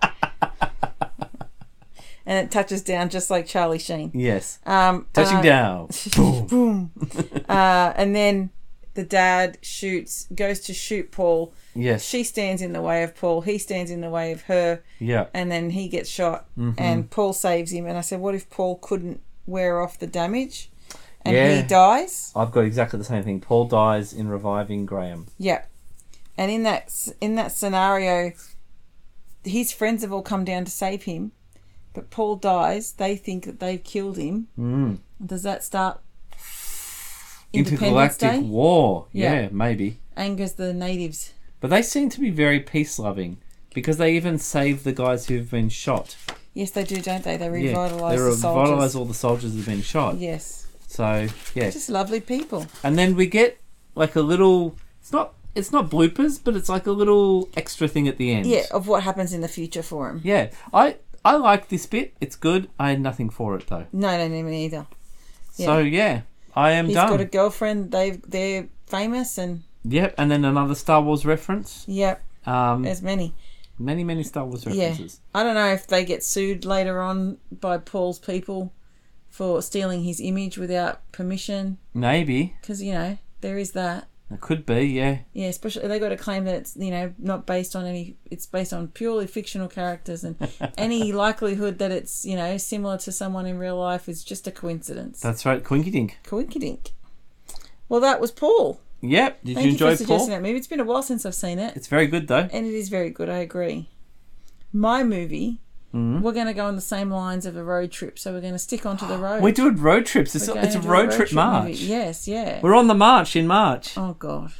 And it touches down just like Charlie Sheen. Yes. Um, Touching uh, down. Boom. Boom. uh, and then the dad shoots, goes to shoot Paul. Yes. She stands in the way of Paul. He stands in the way of her. Yeah. And then he gets shot. Mm-hmm. And Paul saves him. And I said, what if Paul couldn't wear off the damage? And Yeah. he dies? I've got exactly the same thing. Paul dies in reviving Graham. Yeah. And in that in that scenario, his friends have all come down to save him. But Paul dies. They think that they've killed him. Mm. Does that start Independence Intergalactic Day? war. Yeah. Yeah. maybe. Angers the natives. But they seem to be very peace-loving because they even save the guys who've been shot. Yes, they do, don't they? They Yeah, revitalise they the soldiers. revitalise all the soldiers who've been shot. Yes. So, yeah. Just lovely people. And then we get like a little... It's not It's not bloopers, but it's like a little extra thing at the end. Yeah, of what happens in the future for him. Yeah. I, I like this bit. It's good. I had nothing for it, though. No, no, no, me either. Yeah. So, yeah. I am He's done. got a girlfriend. They've, they're famous and... Yep, and then another Star Wars reference. Yep, Um, there's many. many, many Star Wars Yeah. references. I don't know if they get sued later on by Paul's people for stealing his image without permission. Maybe. Because, you know, there is that. It could be, yeah. Yeah, especially they got to claim that it's, you know, not based on any. It's based on purely fictional characters, and any likelihood that it's, you know, similar to someone in real life is just a coincidence. That's right, Quinky Dink. Quinky Dink. Well, that was Paul. Yep. Did Thank you enjoy you for suggesting Paul? that movie. It's been a while since I've seen it, It's very good though. and it is very good. I agree. My movie. Mm-hmm. We're going to go on the same lines of a road trip, so we're going to stick onto the road. We're doing road trips. It's, We're it's a going to do road, trip, march. movie. Yes, yeah. We're on the march in March. Oh God.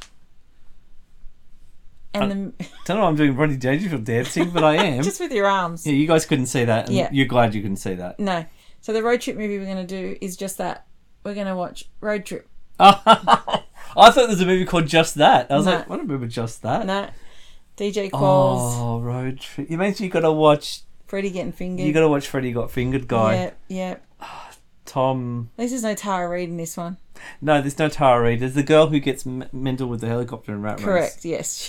And the I don't know why I'm doing Rodney Dangerfield dancing, but I am. just with your arms. Yeah, you guys couldn't see that, and Yeah. you're glad you couldn't see that. No. So the road trip movie we're going to do is just that. We're going to watch Road Trip. I thought there was a movie called Just That. I was No. like, I don't remember Just That. No. D J Qualls. Oh, road trip. You mean you got to watch? Freddie getting fingered. You got to watch Freddie Got Fingered guy. Yeah, yeah. Tom. At least there's no Tara Reid in this one. No, there's no Tara Reid. There's the girl who gets m- mental with the helicopter and rat race. Correct, yes.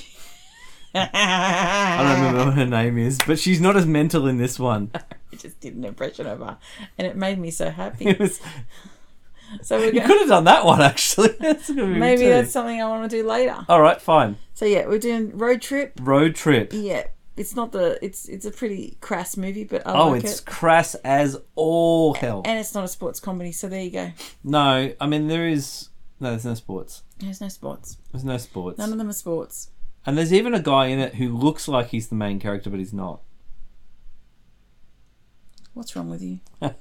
I don't remember what her name is, but she's not as mental in this one. I just did an impression of her, and it made me so happy. It was, So we're you going. could have done that one actually. That's a good movie Maybe too. that's something I want to do later. All right, fine. So yeah, we're doing Road Trip. Road trip. Yeah, it's not the. It's it's a pretty crass movie, but I Oh, like it's it. crass as all hell. And it's not a sports comedy, so there you go. No, I mean there is no. There's no sports. There's no sports. There's no sports. None of them are sports. And there's even a guy in it who looks like he's the main character, but he's not. What's wrong with you?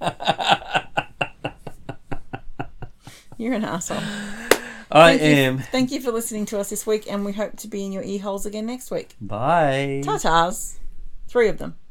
You're an asshole. I Thank you- am. Thank you for listening to us this week, and we hope to be in your ear holes again next week. Bye. Ta-tas. Three of them.